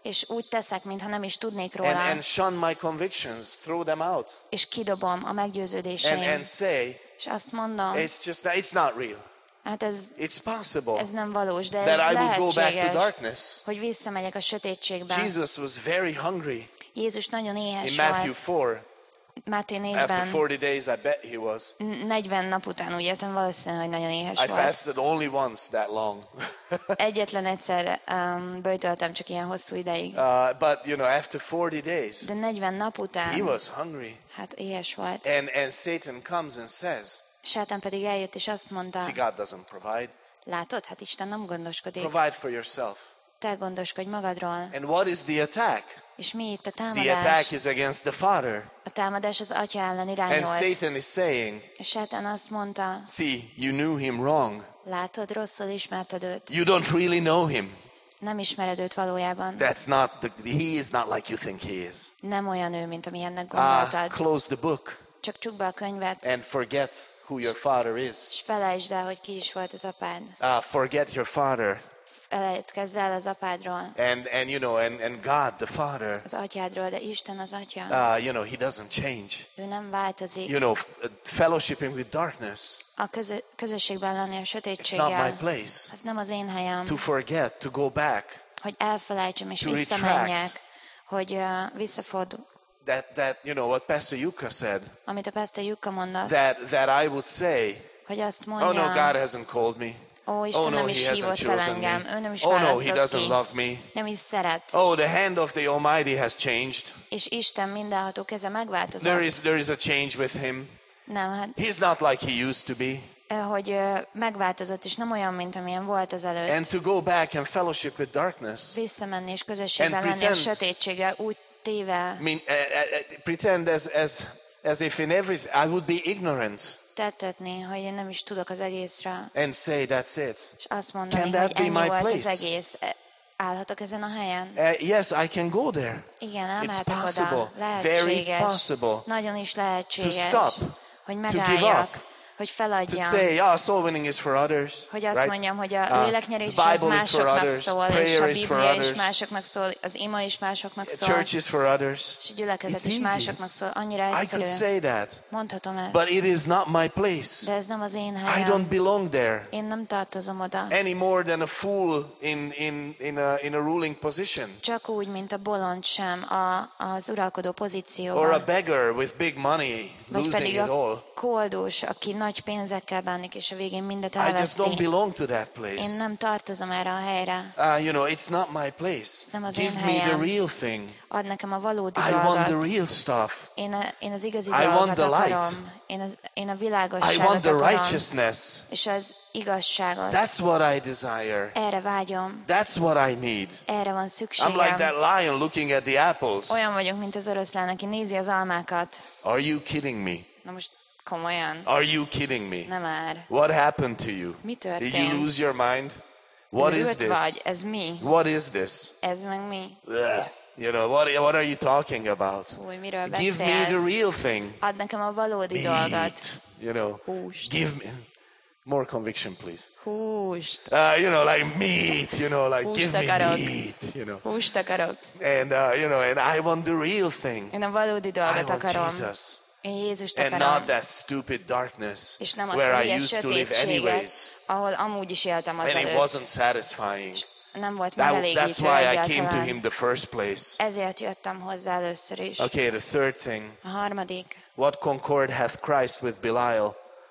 és úgy teszek, mintha nem is tudnék
and,
róla,
and shun my convictions, throw them out,
és kidobom a
and,
meggyőződéseim,
and say,
és azt mondom,
it's just, it's not real.
hát ez,
It's possible
ez nem valós, de ez
that I would go back to
lehetséges,
darkness.
hogy visszamegyek a sötétségbe.
Jesus was very hungry.
Jézus nagyon
In
éhes
Matthew
volt.
four,
Máté
after
négyben
forty days, I bet he was.
negyven nap után úgy értem, valószínű, hogy nagyon éhes
I
volt.
fasted only once that long.
Egyetlen egyszer um, böjtöltem csak ilyen hosszú ideig.
Uh, but, you know, after forty days,
De negyven nap
he
után,
was hungry.
hát éhes volt.
And, and Satan comes and says,
Sátán pedig eljött és azt mondta,
see, God doesn't provide.
látod, hát Isten nem gondoskodik.
Provide for yourself.
Te gondoskodj magadról.
And what is the attack?
És mi itt a
The
támadás?
attack is against the Father.
A támadás az atya ellen
And
irányolt.
Satan is saying,
És Sátán azt mondta,
see, you knew him wrong.
látod, rosszul ismerted őt.
You don't really know him.
Nem ismered őt valójában.
That's not, the, he is not like you think he is.
Nem olyan ő, mint amilyennek
Ah,
gondoltad.
close the book
Csak csukd be a könyvet,
and forget who your father is.
és felejtsd el, hogy ki is volt az apád.
Uh, forget your father.
Felejtkezz el az apádról,
And, and you know, and, and God, the Father,
az atyádról, de Isten az atya.
uh, you know, he doesn't change.
Ő nem változik.
You know, f- uh, fellowshipping with darkness,
A közö- közösségben lenni a
it's not my
sötétséggel,
place.
az nem az én helyem,
To forget, to go back,
hogy elfelejtsem és
to
visszamenjek,
retract.
hogy uh, visszafordul.
that, that, you know, what Pastor Yuka said,
Amit a Pastor Jukka mondott,
that, that I would say,
hogy azt
oh
mondja,
no, God hasn't called me.
ó, Isten
Oh no,
nem
he
is
hasn't
hívott el
chosen
engem,
me.
ő nem is
Oh no, he
választott
doesn't
ki,
love me.
nem is szeret,
Oh, the hand of the Almighty has changed.
és Isten mindenható keze megváltozott.
There is, there is a change with him.
Nem, hát,
He's not like he used to be.
ö, hogy ö, megváltozott, és nem olyan, mint amilyen volt azelőtt.
And to go back and fellowship with darkness.
Visszamenni és közösségben
And
lenni a
pretend-
sötétséggel, úgy téve
I mean, uh, uh, uh, pretend as, as, as if in everything I would be ignorant
tettetni, hogy én nem is tudok az egészre,
and say that's it.
és azt mondani,
Can that
hogy
be
ennyi
my
volt az
place?
egész. E, Állhatok ezen a helyen?
Uh, yes, I can go there.
Igen,
It's
elmehetek
possible,
oda.
very
Lehetséges.
possible
Nagyon is lehetséges.
to stop,
hogy
give
megálljak,
up,
hogy
to
feladjam.
say, oh, soul winning is for others.
Hogy azt
right?
mondjam, hogy a
Uh,
léleknyerés
the
az
Bible is for
másoknak
others,
szól, és
prayer
a
is for
Biblia is
others,
másoknak szól, az ima is másoknak szól,
church is for others.
és a gyülekezet
It's
is
easy.
másoknak szól. Annyira
I
egyszerű.
could say that,
Mondhatom ezt,
but it is not my place.
de ez nem az én
I
helyem.
don't belong there
Én nem tartozom oda.
any more than a fool in, in, in, a, in a ruling position
Csak úgy, mint a bolond sem a, az uralkodó
or a
pozícióban.
beggar with big money
Vagy
losing
pedig
it
a
all.
koldus, aki nagy pénzekkel bánik, és a végén mindet
I just don't
elveszti.
belong to that
Én
place.
nem tartozom erre a helyre.
Uh, you know, it's not my place.
nem az
Give
én
me the
helyem.
real thing.
Ad nekem a valódi
I want the
dolgot.
real stuff.
Én, a, én az igazi
I want
dolgot
the light.
akarom. Én, az, én a
I
világosságot
want the
akarom.
righteousness.
És az igazságot.
That's what I desire.
Erre vágyom.
That's what I need.
Erre van
I'm
szükségem.
like that lion looking at the apples.
Olyan vagyok, mint az oroszlán, aki nézi az almákat.
Are you kidding me?
Na most komolyan.
Are you kidding me?
Nem már.
What happened to you?
Mi
Did you
történt?
lose your mind? What is
Őrült
this?
vagy? Ez mi?
What is this?
Ez meg mi?
Ugh. You know, what, what are you talking about?
Új, miről
Give me the
beszélsz?
real thing.
Add nekem a valódi dolgot.
Meat. You know,
Húst.
give me more conviction, please.
Húst.
Uh, you know, like meat, you know, like
Húst
give me
akarok.
meat, you know.
Húst akarok.
And, uh, you know, and I want the real thing.
Én a valódi
I
dolgot
want
akarom.
Jesus.
Én Jézust
And
akarom.
not that stupid darkness
És nem azt a
where I
hülye
used to live anyways.
sötétséget, ahol amúgy is éltem
And it
azelőtt.
wasn't satisfying.
Nem volt
That,
megelégítő
that's why I came to
egyáltalán.
him the first place.
Ezért jöttem hozzá először is.
Okay, the third thing.
A harmadik,
What concord hath Christ with Belial?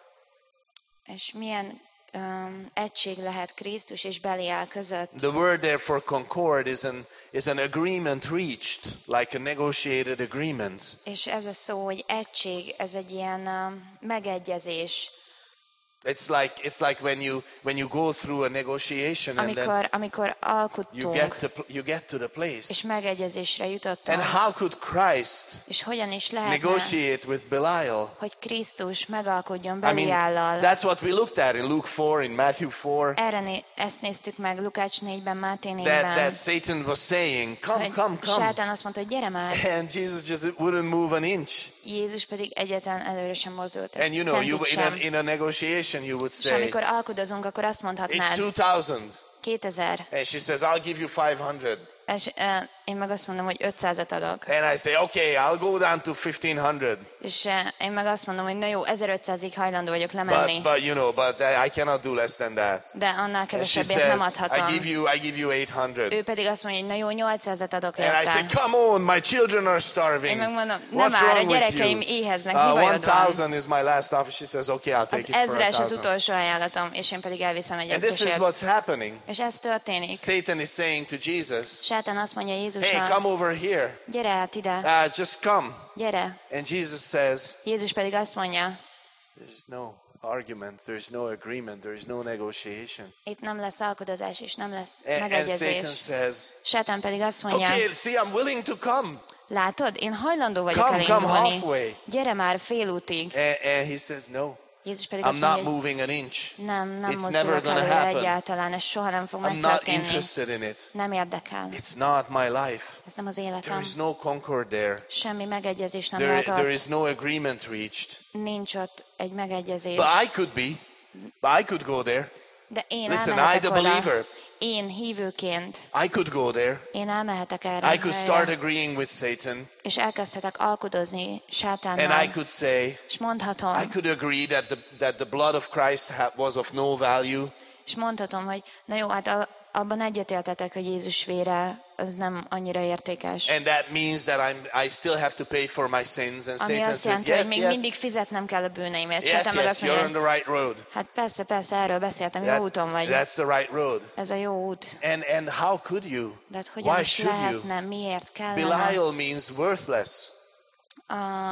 és milyen um, egység lehet Krisztus és Beliál között.
The word there for concord is an, is an agreement reached, like a negotiated agreement.
És ez a szó, hogy egység, ez egy ilyen um, megegyezés.
It's like, it's like when, you, when you go through a negotiation and then
Amikor, amikor
you
alkuttunk,
get, to, you get to the
és
place.
megegyezésre jutottunk,
And how could Christ
és hogyan is lehetne,
negotiate with Belial?
hogy Krisztus megalkudjon
I mean,
Beliállal.
that's what we looked at in Luke four, in Matthew four,
Erre né- ezt néztük meg Lukács négyben, Máté
that,
négyben,
that Satan was saying, come,
hogy
come, come.
Sátán azt mondta, hogy gyere már,
And Jesus just wouldn't move an inch.
Jézus pedig egyetlen előre sem mozdult. egy
And you know, you,
centit
in, a,
sem.
in a negotiation, you would
És
say,
amikor alkudozunk, akkor azt
it's
mondhatnád,
two thousand.
kétezer,
And she says, I'll give you five hundred.
És uh, én meg azt mondom, hogy ötszázat adok.
And I say, okay, I'll go down to fifteen hundred.
És uh, én meg azt mondom, hogy na jó, ezerötszázig hajlandó vagyok lemenni.
But, but you know, but I cannot do less than that.
De annál
And she
kevesebbért nem
says, I
adhatom.
give you, I give you eight hundred.
Ő pedig azt mondja, hogy na jó, nyolcszázat adok
And I say,
érte.
come on, my children are
Én
starving.
meg mondom, nem
What's
már, a
wrong with
gyerekeim
you?
éheznek, mi
Uh,
bajod
one
van?
thousand is my last offer. She says, okay, I'll take
Az
it for a
ezres az
thousand.
utolsó ajánlatom, és én pedig elviszem egy
And this is
ezresért.
what's happening.
És ez történik.
Satan is saying to Jesus,
Sátán azt mondja
hey,
Jézusnak,
come over here.
gyere át ide,
Uh, just come.
gyere.
And Jesus says,
Jézus pedig azt mondja,
there's no argument, there's no agreement, there's no negotiation.
itt nem lesz alkudozás, és nem lesz
And, and Satan
megegyezés.
says,
Sátán pedig azt mondja,
okay, see, I'm willing to come.
látod, én hajlandó vagyok
Come, come
elindulni.
halfway.
Gyere már félútig.
And, and he says, no,
Jézus pedig
I'm
azt
not
mondja, hogy
moving an inch.
nem, nem
It's never
mozdulok
gonna
előre
happen.
egyáltalán, ez soha nem fog
I'm not
megtörténni.
interested in it.
Nem érdekel.
It's not my life.
Ez nem az
There
életem.
is no concord there.
Semmi megegyezés nem
There,
lehet
there
ott.
is no agreement reached.
Nincs ott egy megegyezés.
But I could be. But I could go there.
De én
Listen, I
elmehetek
the
oda.
believer.
Én hívőként.
I could go there.
Én elmehetek erre.
I could
helyre,
start agreeing with Satan.
és elkezdhetek alkudozni
And
sátánnal.
I could say,
És mondhatom,
I could agree that the, that the blood of Christ ha- was of no value.
és mondhatom, hogy na jó, hát a, abban egyetértetek, hogy Jézus vére az nem annyira értékes.
And that means that I'm, I still have to pay for my sins. And
Ami
Satan
azt
says,
jelenti, hogy
yes,
még
yes,
mindig fizetnem kell a bűneimért.
yes,
Sátán meg
yes,
azt
you're on
mondja,
the right road.
hát persze, persze, erről beszéltem, jó
That-
úton vagy.
that's the right road.
Ez a jó út.
And, and how could you?
De hát hogyan
Why
is
should you?
lehetne, miért kellene?
Belial means worthless.
A,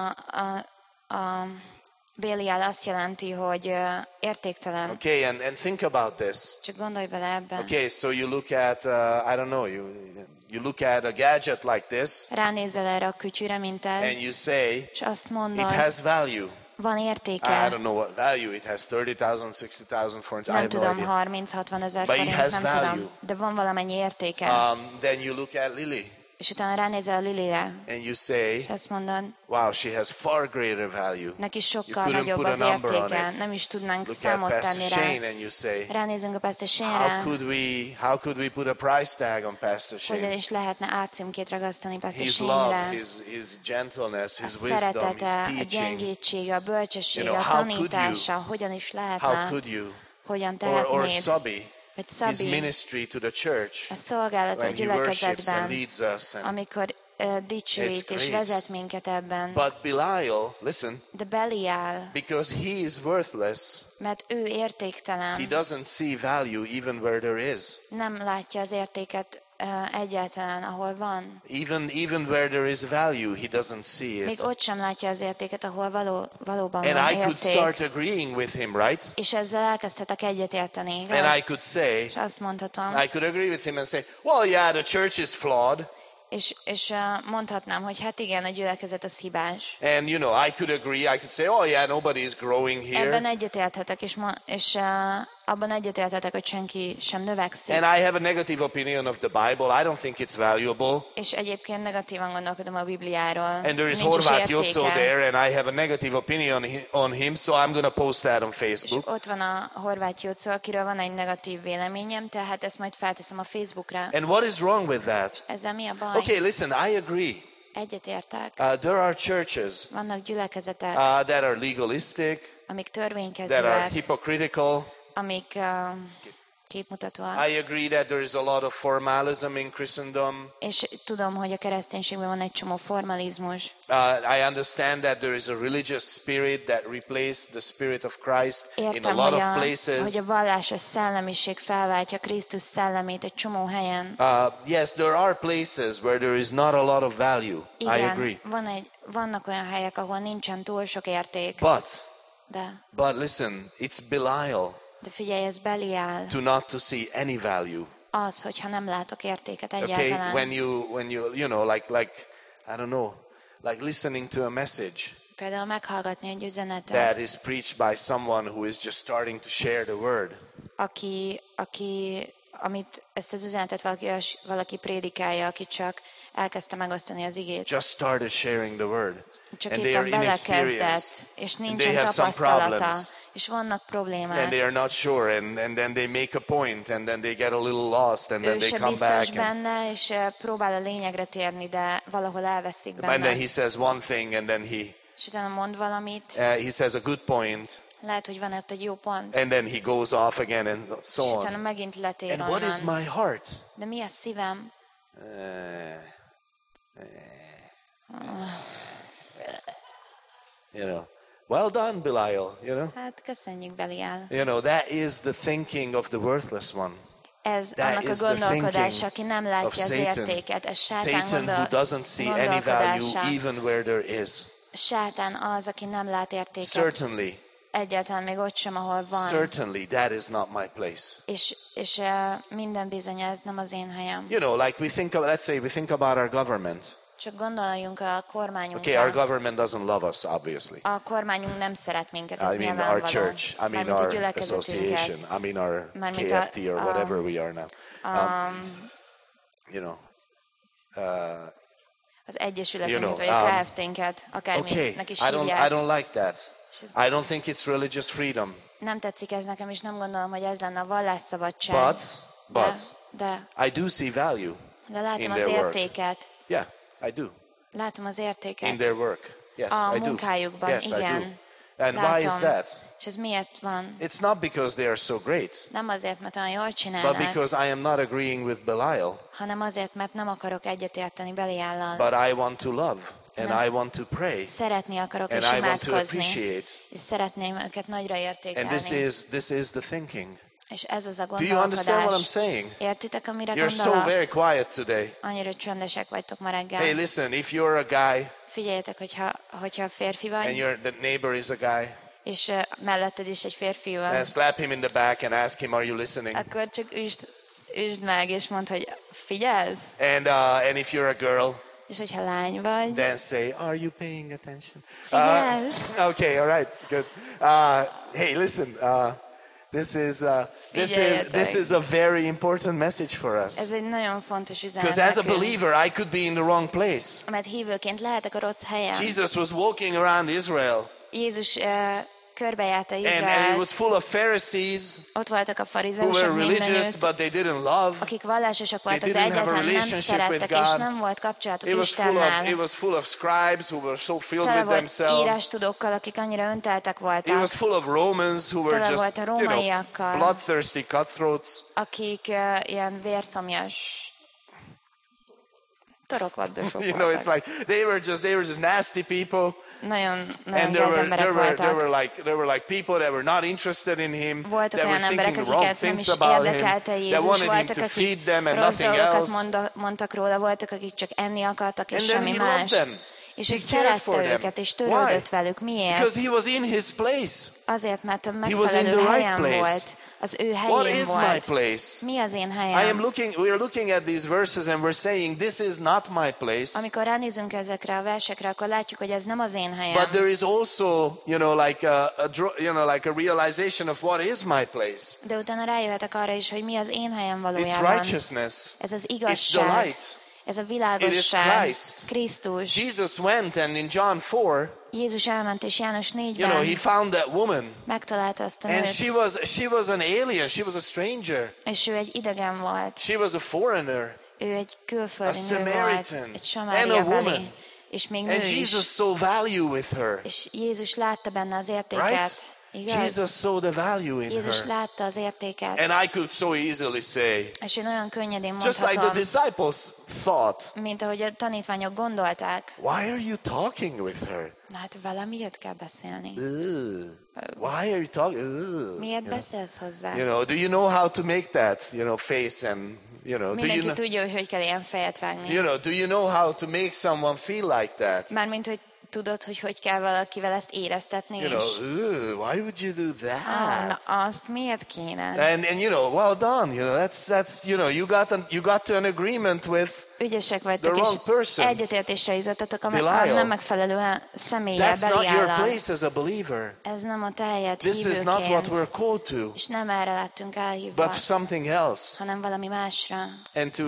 a, a Béliál azt jelenti, hogy ö, értéktelen.
Okay, and, and think about this.
Csak gondolj bele ebben.
Okay, so you look at, uh, I don't know, you, you look at a gadget like this,
Ránézel erre a kütyűre, mint ez,
and you say,
és azt
it
mondod,
has value.
van
I
értéke.
don't know what value it has, thirty thousand, sixty thousand forints, I
Nem
have no
tudom,
idea.
harminc-hatvan ezer
But it
forint,
has
nem
value.
tudom. De van valamennyi értéke.
Um, then you look at Lily,
És utána ránézel a Lilire,
and you say,
és azt mondod,
wow, she has far greater value.
neki
You
sokkal
couldn't
nagyobb
put
az
a number on
értéke.
it.
Nem is tudnánk
Look at
számot
Pastor
tenni rá.
Shane, and you say,
Ránézünk a Pastor
how
Shane-re,
could we, how could we put a price tag on Pastor
hogyan
Shane?
is lehetne átcímkét ragasztani Pastor
His
Shane-re.
love, his, his gentleness,
A
his wisdom, his
szeretete, a
teaching.
gyengétsége, a bölcsessége,
You know,
a
how could
tanítása, hogyan is
How
lehetne,
could you?
hogyan
Or, or
tehetnéd,
Sabi,
vagy
his
Szabi,
ministry to the church,
a szolgálata a
when he worships and
gyülekezetben,
leads us. And,
amikor uh, dicsőít
It's
és
great.
vezet minket ebben.
but Belial, listen,
De Beliál,
because he is worthless,
mert ő
he
értéktelen,
doesn't see value even where there is.
nem látja az értéket uh, egyáltalán, ahol van.
Even, even where there is value, he doesn't see
Még
it.
ott sem látja az értéket, ahol való, valóban
And
van
I could
érték.
start agreeing with him, right?
És ezzel elkezdhetek egyetérteni, igaz?
And I could say,
És azt mondhatom,
I could agree with him and say, well, yeah, the church is flawed.
és, és uh, mondhatnám, hogy hát igen, a gyülekezet az hibás.
And, you know, I could agree. I could say, oh, yeah, nobody is growing
Ebben
here.
egyetérthetek, és, ma, és uh, abban egyetérthetek, hogy senki sem növekszik.
And I have a negative opinion of the Bible. I don't think it's valuable.
És egyébként negatívan gondolkodom a Bibliáról.
And there is
Nincs is
Horváth Jocó
értéke.
there, and I have a negative opinion hi- on him, so I'm going to post that on
És
Facebook.
ott van a Horváth Jocó, akiről van egy negatív véleményem, tehát ezt majd felteszem a Facebookra.
And what is wrong with that?
Ezzel mi a baj?
Okay, listen, I agree.
Egyetértek.
Uh, there are churches
Vannak gyülekezetek,
uh, that are legalistic,
amik
that are
törvénykezőek,
hypocritical.
amik uh, képmutatóak.
I agree that there is a lot of formalism in Christendom.
És tudom, hogy a kereszténységben van egy csomó formalizmus.
Uh, I understand that there is a religious spirit that replaced the spirit of Christ in a
Értem,
lot
hogy
of
a,
places.
hogy a vallásos szellemiség felváltja Krisztus szellemét egy csomó helyen.
Uh, yes, there are places where there is not a lot of value. I agree.
Igen, van egy, vannak olyan helyek, ahol nincsen túl sok érték,
But,
de,
but listen, it's Belial
de figyelj, ez Beliál
to not to see any value.
az, hogyha nem látok értéket
Okay,
egyáltalán.
when you, when you, you know, like, like, I don't know, like listening to a message
Például meghallgatni egy üzenetet,
that is preached by someone who is just starting to share the word.
aki, aki amit ezt az üzenetet valaki, valaki prédikálja, aki csak elkezdte megosztani az igét.
Just started sharing the word.
Csak
And they
éppen
are
belekezdett,
inexperienced.
és
And they
nincsen
have some
tapasztalata,
problems.
és vannak
And
problémák.
they are not sure, and, and then they make a point, and then they get a little lost, and then
Ő
they
se
come
biztos
back. And,
benne, és eh, próbál a lényegre térni, de valahol elveszik
and then
benne.
he says one thing, and then he
És utána mond valamit,
uh, he says a good point,
lehet, hogy van ott egy jó pont,
and then he goes off again, and
és
so
utána
on.
megint letér
And what is
onnan.
my heart?
De mi a szívem?
Uh, you know, well done, Belial. You know,
Hát köszönjük, Belial.
you know that is the thinking of the worthless one.
Ez
That
annak a
is the
gondolkodása,
thinking
aki nem
of
látja az
Satan.
értéket. Ez sátán
Satan who
gondol,
doesn't see any value
gondolkodása.
even where there is.
Sátán az, aki nem lát értéket.
Certainly,
Egyáltalán még ott sem, ahol van.
certainly that is not my place.
És, és uh, minden bizony ez nem az én helyem.
You know, like we think of, let's say we think about our government.
Csak gondoljunk a kormányunkra.
Okay, our government doesn't love us, obviously.
A kormányunk nem szeret minket, ez
I mean, our
nyilvánvaló.
church, I mean,
Mármint a
our
gyülekezetünket.
association, I mean, our
Mármint
K
a-
F T or
a-
whatever we are now. Um,
Um,
you know, uh,
az egyesületünket,
You know,
vagy a
um,
K F T-nket, akárminek
okay,
is
I don't,
hívják.
I don't like that.
És ez
I don't think it's religious freedom.
nem tetszik ez nekem, és nem gondolom, hogy ez lenne a vallásszabadság.
But, but,
de,
I do see value.
de látom
in
az
their work.
értéket.
Yeah, I do.
Látom az
In
értéket.
their work. Yes,
A
I do.
munkájukban,
Yes, I do.
igen.
And why is
Látom.
that?
És ez miért van?
It's not because they are so great,
Nem azért, mert olyan jól
but
csinálnak,
because I am not agreeing with Belial,
hanem azért, mert nem akarok egyetérteni Beliállal.
but I want to love, and
Nem.
I want to pray,
Szeretni akarok
and
és
I want to
imádkozni,
appreciate.
és szeretném őket nagyra
And
értékelni.
this is this is the thinking.
És ez az a
Do you understand what I'm
gondolkodás.
saying?
Értitek, amire
You're so
gondolok?
very quiet today.
Annyira csöndesek vagytok ma reggel.
Hey, listen, if you're a guy
Figyeljetek, hogyha, hogyha férfi
and
vagy,
your the neighbor is a guy,
és uh, melletted is egy férfi van,
and slap him in the back and ask him, are you listening?
akkor csak üsd, üsd meg, és mondd, hogy figyelsz.
And uh, and if you're a girl,
És hogyha lány vagy,
then say, are you paying attention?
Figyelsz.
Uh, okay, all right, good. Uh, hey, listen, uh, this is uh, this is
Figyeljetek.
this is a very important message for us.
ez egy nagyon fontos üzenet
Because as a
nekünk.
believer, I could be in the wrong place.
Mert hívőként lehetek a rossz helyen.
Jesus was walking around Israel,
Jézus uh, körbejárta
and, and it
Izraelt.
was full of Pharisees
Ott voltak a
who
farizeusok
were religious,
mindenütt,
but they didn't love.
akik vallásosak voltak, de
didn't have a
egyáltalán nem
relationship with
szerettek, és
God.
nem volt kapcsolatuk
It was full of
Istennel.
it was full of scribes who were so filled
Tele
with
volt
themselves.
írástudókkal, akik annyira önteltek
It
voltak,
was full of Romans who were
Tele
just,
volt a
you know,
rómaiakkal.
bloodthirsty cutthroats.
akik uh, ilyen vérszomjas torokvadbősök
You know, it's
voltak.
like they were just they were just nasty people,
Nagyon, nagyon
and there
gáz
were
emberek
there were there
voltak.
were like there were like people that were not interested in him,
Voltak
that were
olyan emberek,
thinking wrong
akiket nem
things
is
about him,
érdekelte
that
Jézus,
wanted him
voltak,
to
akik
feed them and
rossz
nothing
dolgokat
else.
monda, mondtak róla, voltak, akik csak enni akartak, és
And then
semmi
he loved
más.
them.
És
He
ő
cared
szerette
for them.
őket, és törődött
Why?
velük. Miért?
Because he was in his place.
Azért, mert a
was in
megfelelő
the right
helyen
place.
volt. Az ő
What
helyén
is my
volt.
place?
Mi az én
I am
helyem?
looking, we are looking at these verses and we're saying, this is not my place.
Amikor ránézünk ezekre a versekre, akkor látjuk, hogy ez nem az én helyem.
But there is also, you know, like a, a dro- you know, like a realization of what is my place.
De utána rájöhetek arra is, hogy mi az én helyem
It's
valójában.
righteousness.
Ez az
It's the
igazság.
light.
Ez a
It is
világosság.
Christ.
Krisztus.
Jesus went and in John four,
Jézus elment, és János
you know,
négyben
he found that woman.
megtalálta azt a
And
nőt,
she was she was an alien. She was a stranger.
és ő egy idegen volt.
She was a foreigner.
Ő egy külföldi
A
nő volt,
Samaritan.
egy
And a
samáriabeli,
woman.
és még nő
And Jesus
is.
saw value with her.
És Jézus látta benne az értéket.
Right?
Igaz?
Jesus saw the value in
Jézus
her.
látta az értéket.
And I could so easily say,
És én olyan könnyedén
just like the
mondhatom,
disciples thought,
mint ahogy a tanítványok gondolták.
why are you talking with her?
Na hát vele miért kell beszélni?
Ugh. Why are you talking? Ugh.
Miért beszélsz hozzá?
You know, do you know how to make that, you know, face and, you know, do you
Mindenki
know,
tudja, hogy hogy kell ilyen fejet vágni.
you know, do you know how to make someone feel like that?
Mármint, hogy tudod, hogy hogy kell valakivel ezt éreztetni
You
is.
know, "Ugh, why would you do
Ah,
that?
na azt miért kéne?
And and you know, well done. You know, that's that's you know, you got an, you got to an agreement with
Ügyesek vagytok,
the
és
wrong person.
egyetértésre jutottatok a, me- a
Belial.
nem megfelelő személlyel,
That's not your
Beliállal.
place as a believer.
Ez nem a te helyed
This is not what
hívőként,
we're called to,
és nem erre lettünk elhívva,
but something else.
hanem valami másra.
And to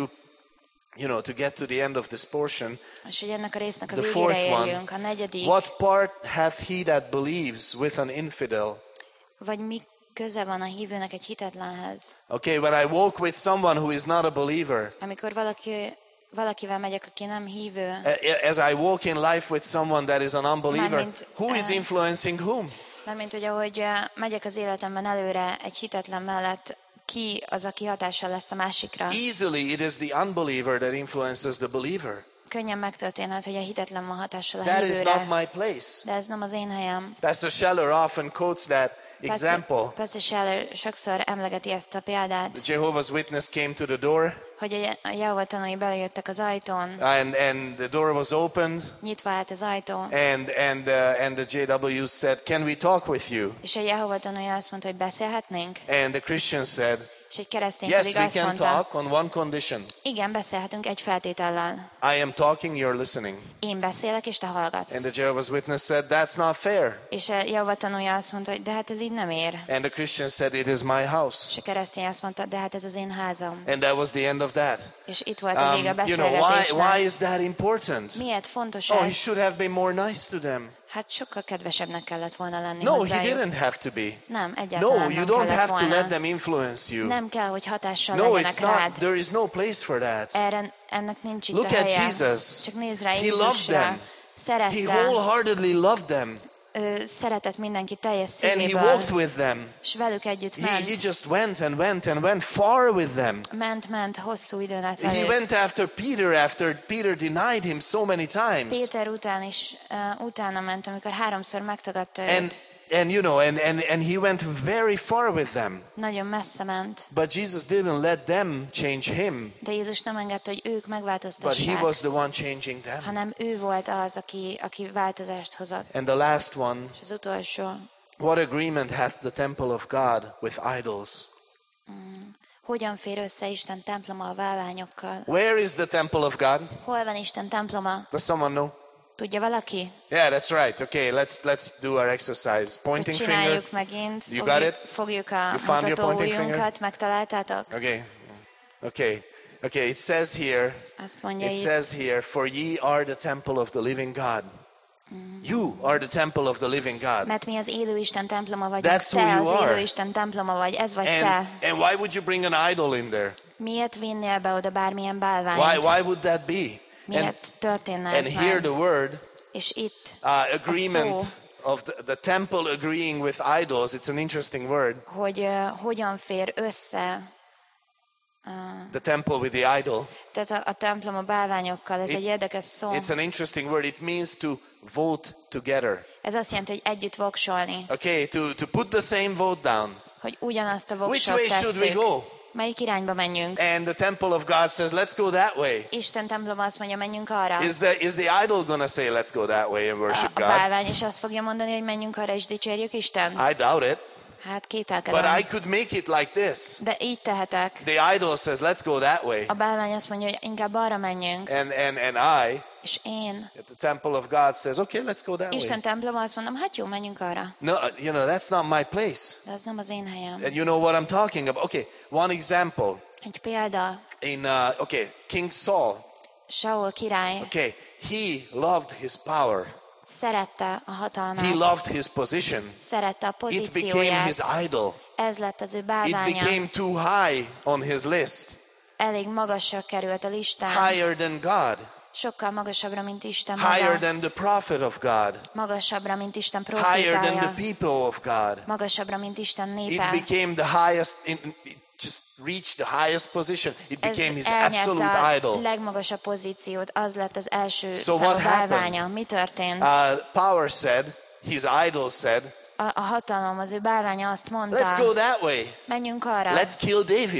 you know, to get to the end of this portion,
És hogy ennek a résznek a
the
végére
fourth one,
érjünk, a negyedik,
what part hath he that believes with an infidel?
vagy mi köze van a hívőnek egy hitetlenhez.
Okay, when I walk with someone who is not a believer,
Amikor valaki, valakivel megyek, aki nem hívő,
as I walk in life with someone that is an unbeliever,
Mármint,
who is
eh,
influencing whom?
mert mint hogy ahogy eh, megyek az életemben előre egy hitetlen mellett, ki az, aki hatással lesz a másikra.
Easily it is the unbeliever that influences the believer.
Könnyen megtörténhet, hogy a hitetlen van hatással a
That is
hívőre,
not my place.
de ez nem az én helyem.
Pastor Scheller often quotes that example.
Pastor Scheller sokszor emlegeti ezt a példát,
The Jehovah's Witness came to the door,
hogy a Je- a Jehova tanúi bejöttek az ajtón,
and, and the door was opened,
nyitva állt az ajtó,
and, and, uh, and the J W said, "Can we talk with you?"
és a Jehova tanúja azt mondta, hogy beszélhetnénk,
And the Christian said,
és egy keresztény
"Yes,
pedig
we
azt
can
mondta,
talk on one condition.
igen, beszélhetünk egy feltétellel.
I am talking, you're listening."
Én beszélek, és te
And
hallgatsz.
the Jehovah's Witness said, "That's not fair."
És a Jehova tanúja azt mondta, hogy de hát ez így nem ér.
And the Christian said, "It is my house."
És a keresztény azt mondta, de hát ez az én házam.
And that was the end of that.
És itt volt a vége a
Um, you know, why,
beszélgetésnek.
why is that important?
Miért fontos
Oh, he
ez?
should have been more nice to them.
Hát sokkal kedvesebbnek kellett volna lenni
No, he
hozzájuk.
didn't have to be.
Nem,
No,
egyáltalán
you
nem
don't
kellett
have to let
volna.
them influence you.
Nem kell, hogy hatással
No,
legyenek
it's not.
rád.
There is no place for that.
Erre, ennek nincs itt
Look
a
at
helye.
Jesus.
Csak nézd rá
He loved
Jézusra.
them. He
Szerette,
wholeheartedly loved them,
ő szeretett mindenki teljes
and he
szívéből,
walked with them.
és velük együtt
He, he
ment.
just went and went and went far with them.
Ment, ment, hosszú időn át
He
velük.
went after Peter after Peter denied him so many times.
Péter után is, uh, utána ment, amikor háromszor megtagadta őt.
And and you know, and, and, and he went very far with them.
Nagyon messze ment.
But Jesus didn't let them change him,
De Jézus nem engedte, hogy ők
but he
megváltoztassák,
was the one changing them.
hanem ő volt az, aki, aki változást hozott.
And the last one,
És az utolsó,
what agreement hath the temple of God with idols?
hogyan fér össze Isten temploma a bálványokkal?
Where is the temple of God?
Hol van Isten temploma?
Does someone know?
Tudja valaki?
Yeah, that's right. Okay, let's let's do our exercise. Pointing finger.
Csináljuk megint.
You
fogjuk,
got it?
Fogjuk a
You found your pointing
mutatóujjunkat, megtaláltátok?
Okay. Okay. Okay, it says here,
Azt mondja
it
itt,
says here, for ye are the temple of the living God. You are the temple of the living God.
mert mi az élő Isten temploma vagyunk,
That's who
te
you
az
are.
élő Isten temploma vagy, ez vagy
And,
te.
and why would you bring an idol in there?
Miért vinnél be oda bármilyen
Why,
bálványt?
why would that be? And,
Miért történne
and
ez
here
meg?
the word,
És itt
uh, agreement
szó.
of the, the temple agreeing with idols, it's an interesting word.
hogy uh, hogyan fér össze,
The temple with the idol.
tehát a, a templom a bálványokkal, ez
It-
egy érdekes szó.
It's an interesting word. It means to vote together.
Ez azt jelenti, hogy együtt voksolni,
Okay, to, to put the same vote down.
hogy ugyanazt a
Which
voksot
way should we
tesszük.
go?
Melyik irányba menjünk?
And the temple of God says, let's go that way.
Isten temploma azt mondja, menjünk arra.
Is the, is the idol going to say, let's go that way and
A,
worship
a
God?
bálvány is azt fogja mondani, hogy menjünk arra és dicsérjük Istent.
I doubt it.
Hát
But
kételkedem.
I could make it like this.
De így tehetek.
The idol says, let's go that way.
A bálvány azt mondja, hogy inkább arra menjünk.
And, and, and I,
És én,
at the temple of God, says, okay, let's go that way.
Isten temploma azt mondom, hát jó, menjünk arra.
No, you know, that's not my place.
De az nem az én helyem.
And you know what I'm talking about. Okay, one example.
Egy példa,
In, uh, okay, King Saul.
Saul király
Okay, he loved his power.
szerette a
He
hatalmát,
loved his position.
szerette a
It became
pozícióját.
his idol.
Ez lett az ő
It
bálványa.
became too high on his list.
Elég magasra került a listán.
Higher than God.
Sokkal magasabbra, mint Isten
Higher
maga.
than the prophet of God.
Magasabbra, mint Isten
Higher than the
profétája.
people of God.
Magasabbra, mint Isten
It
népe.
became the highest, it it just reached the highest position. It
Ez
became his
elnyerte
absolute
a
idol.
legmagasabb pozíciót, az lett az első
So
számú
what happened?
bálványa. Mi történt?
Uh, power said, his idol said,
A, a hatalom, az ő bálványa azt mondta,
let's go that way.
menjünk arra,
Let's kill David.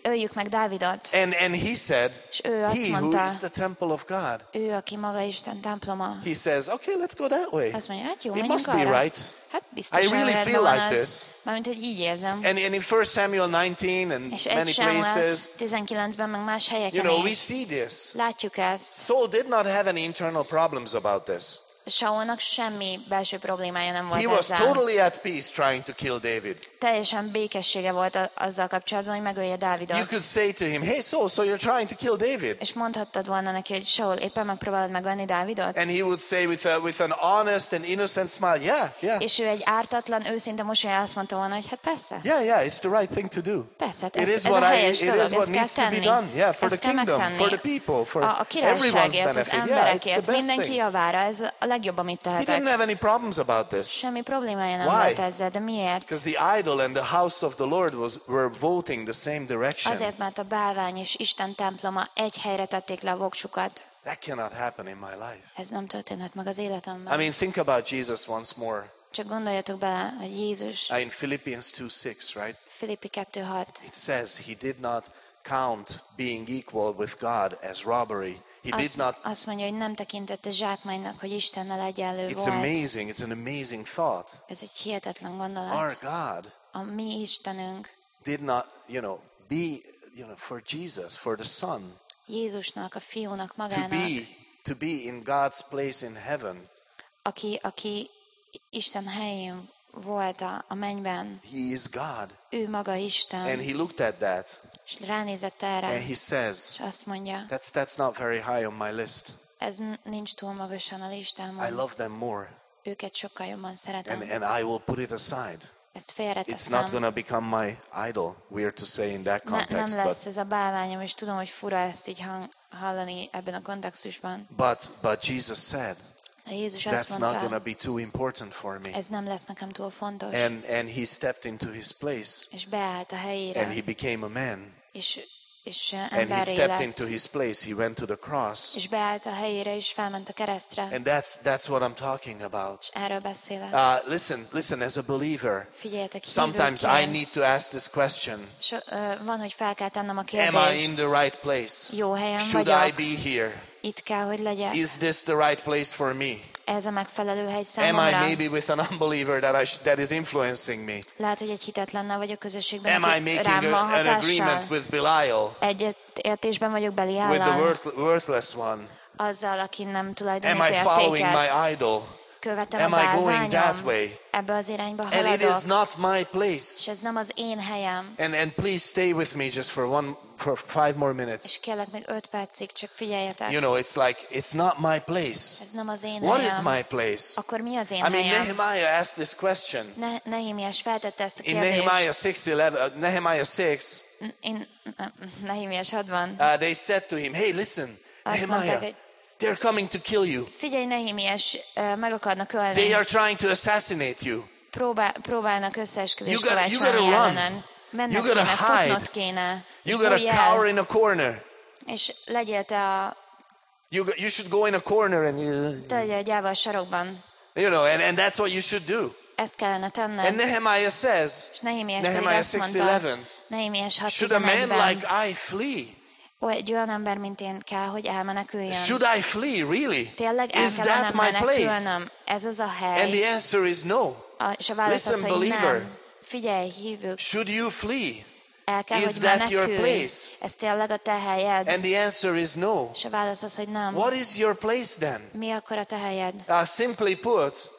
öljük meg Dávidot.
And, and he said,
És ő azt
he who
mondta,
is the temple of God.
ő, aki maga Isten temploma.
He says, okay, let's go that way.
Azt mondja, hát jó,
It
menjünk
must be
arra.
right.
Hát biztos,
I
hogy
really
rendben
feel
van
like
az.
this.
Mármint, hogy így érzem.
And, and in First Samuel nineteen and
És
many
egy Sámuel
places,
tizenkilencben, meg más
you
helyeken
know, we
is.
see this.
Látjuk ezt.
Saul did not have any internal problems about this.
Saulnak semmi belső problémája nem volt
He was
ezzel.
totally at peace trying to kill David.
Teljesen békessége volt a- azzal kapcsolatban, hogy megölje
You
Dávidot.
could say to him, hey Saul, so you're trying to kill David.
És mondhattad volna neki, hogy Saul, éppen megpróbálod megölni Dávidot?
And he would say with, a, with an honest and innocent smile, yeah, yeah,
És ő egy ártatlan, őszinte mosolya azt mondta volna, hogy hát persze.
yeah, yeah, it's the right thing to do.
Persze, hát
It
ez,
is
ez a
what I,
helyes
it
dolog,
is what
ezt kell
needs to be
tenni.
done. Yeah, for
Ezt
the
kell
kingdom, for
megtenni.
the people, for
A, a
everyone's
királyságért, az
benefit. Yeah, it's the
emberekért,
best
mindenki
thing.
javára, ez a legjobb, amit
He didn't
tehetek.
have any problems about this.
Semmi problémája nem
Why?
volt ezzel, de miért?
Because the idol and the house of the Lord was were voting the same direction.
Azért, mert a bálvány és Isten temploma egy helyre tették le a voksukat.
That cannot happen in my life.
Ez nem történhet meg az
I
életemben.
mean, think about Jesus once more.
Csak gondoljatok bele, hogy Jézus,
Uh, In Philippians two six, right?
Filippi kettő hat,
It says he did not count being equal with God as robbery. He did
azt,
not.
azt mondja, hogy nem tekintette zsákmánynak, hogy Istennel egyenlő
It's
volt.
amazing. It's an amazing thought.
Ez egy hihetetlen
Our
gondolat.
God
A mi Istenünk
did not, you know, be, you know, for Jesus, for the Son,
Jézusnak, a fiúnak,
to
magának,
be, to be in God's place in heaven.
aki, aki Isten helyén volt a, a mennyben.
He is God.
Ő maga
And
Isten.
he looked at that
És ránézett erre,
and he says,
és azt mondja,
that's, that's not very high on my list.
ez n- nincs túl magasan a
I
listámon.
love them more.
Őket sokkal jobban szeretem.
And, and I will put it aside.
Ezt
It's not
félreteszem.
going to become my idol. Weird to say in that
Ne, nem
context,
lesz
but,
ez a bálványom, és tudom, hogy fura ezt így hang, hallani ebben a kontextusban.
but, but Jesus said,
De Jézus azt
that's not going to
mondta,
be too important for me.
ez nem lesz nekem túl fontos.
And, and he stepped into his place
És beállt a helyére,
and he became a man.
és, és uh,
And he
emberré
stepped
lett.
into his place. He went to the cross.
És beállt a helyére, és felment a keresztre.
And that's, that's what I'm talking about.
És erről beszélek.
Uh, listen, listen, as a believer,
Figyeljetek,
sometimes I
hívőként,
need to ask this question.
so, uh, van, hogy fel kell tennem a
Am I
kérdést.
in the right place?
Jó helyen
Should I
vagyok?
be here?
Itt kell, hogy legyek.
Is this the right place for me?
Ez a megfelelő hely
Am I
számomra.
maybe with an unbeliever that, I sh- that is influencing me?
Lehet, hogy egy hitetlennel vagy a közösségben,
Am I
aki
making
rám
a,
van
an agreement
hatással.
with Belial,
Egyetértésben vagyok
with the
Beliállal,
worth, worthless one?
azzal, aki nem
Am
tulajdonít
I following
értéket.
my idol?
Követem a
Am I going that
bálványom.
way?
Ebbe az irányba
And it is
haladok.
not my place.
És ez nem az én helyem.
And, and please stay with me just for one, for five more minutes.
És kérlek még öt percig, csak figyeljetek.
You know, it's like, it's not my place.
Ez nem az én
What is
helyem.
my place?
Akkor mi az én
I mean,
helyem?
Nehemiah asked this question.
Ne, Nehémiás feltette ezt a
In
kérdést.
Nehemiah six eleven, uh, Nehemiah six,
Én, Nehémiás hatban.
uh, they said to him, hey, listen,
Azt mondták,
Nehemiah,
hogy
they're coming to kill you.
figyelj, Nehémiás, ö, meg akarnak ölni.
They are trying to assassinate you.
Próbál, próbálnak összeesküvést
You gotta- you
kovácsolni
gotta run.
ellenen. Menned
You gotta
kéne,
hide.
futnod kéne. És
You gotta
bújj el,
cower in a corner.
és legyél te a,
You, go, you should go in a corner and you,
te legyél gyáva a sarokban.
you know, and, and that's what you should do.
Ezt kellene tenned.
And Nehemiah says,
És Nehémiás pedig
Nehemiah
azt
six
mondta,
eleven,
Nehémiás hat
should a man
tizenegyben,
like I flee?
hogy egy olyan ember, mint én kell, hogy elmeneküljön.
Should I flee, really?
Tényleg el
Is
kellene
that my place?
menekülnöm. Ez az a
And
hely.
the answer is no.
A, és a válasz az,
Listen,
hogy
believer.
nem. Figyelj, hívők,
Should you flee?
el kell,
Is
hogy
that your
menekülj.
place?
Ez tényleg a te helyed.
And the answer is no.
És a válasz az, hogy nem.
What is your place then?
Mi akkor a te helyed?
Uh, simply put,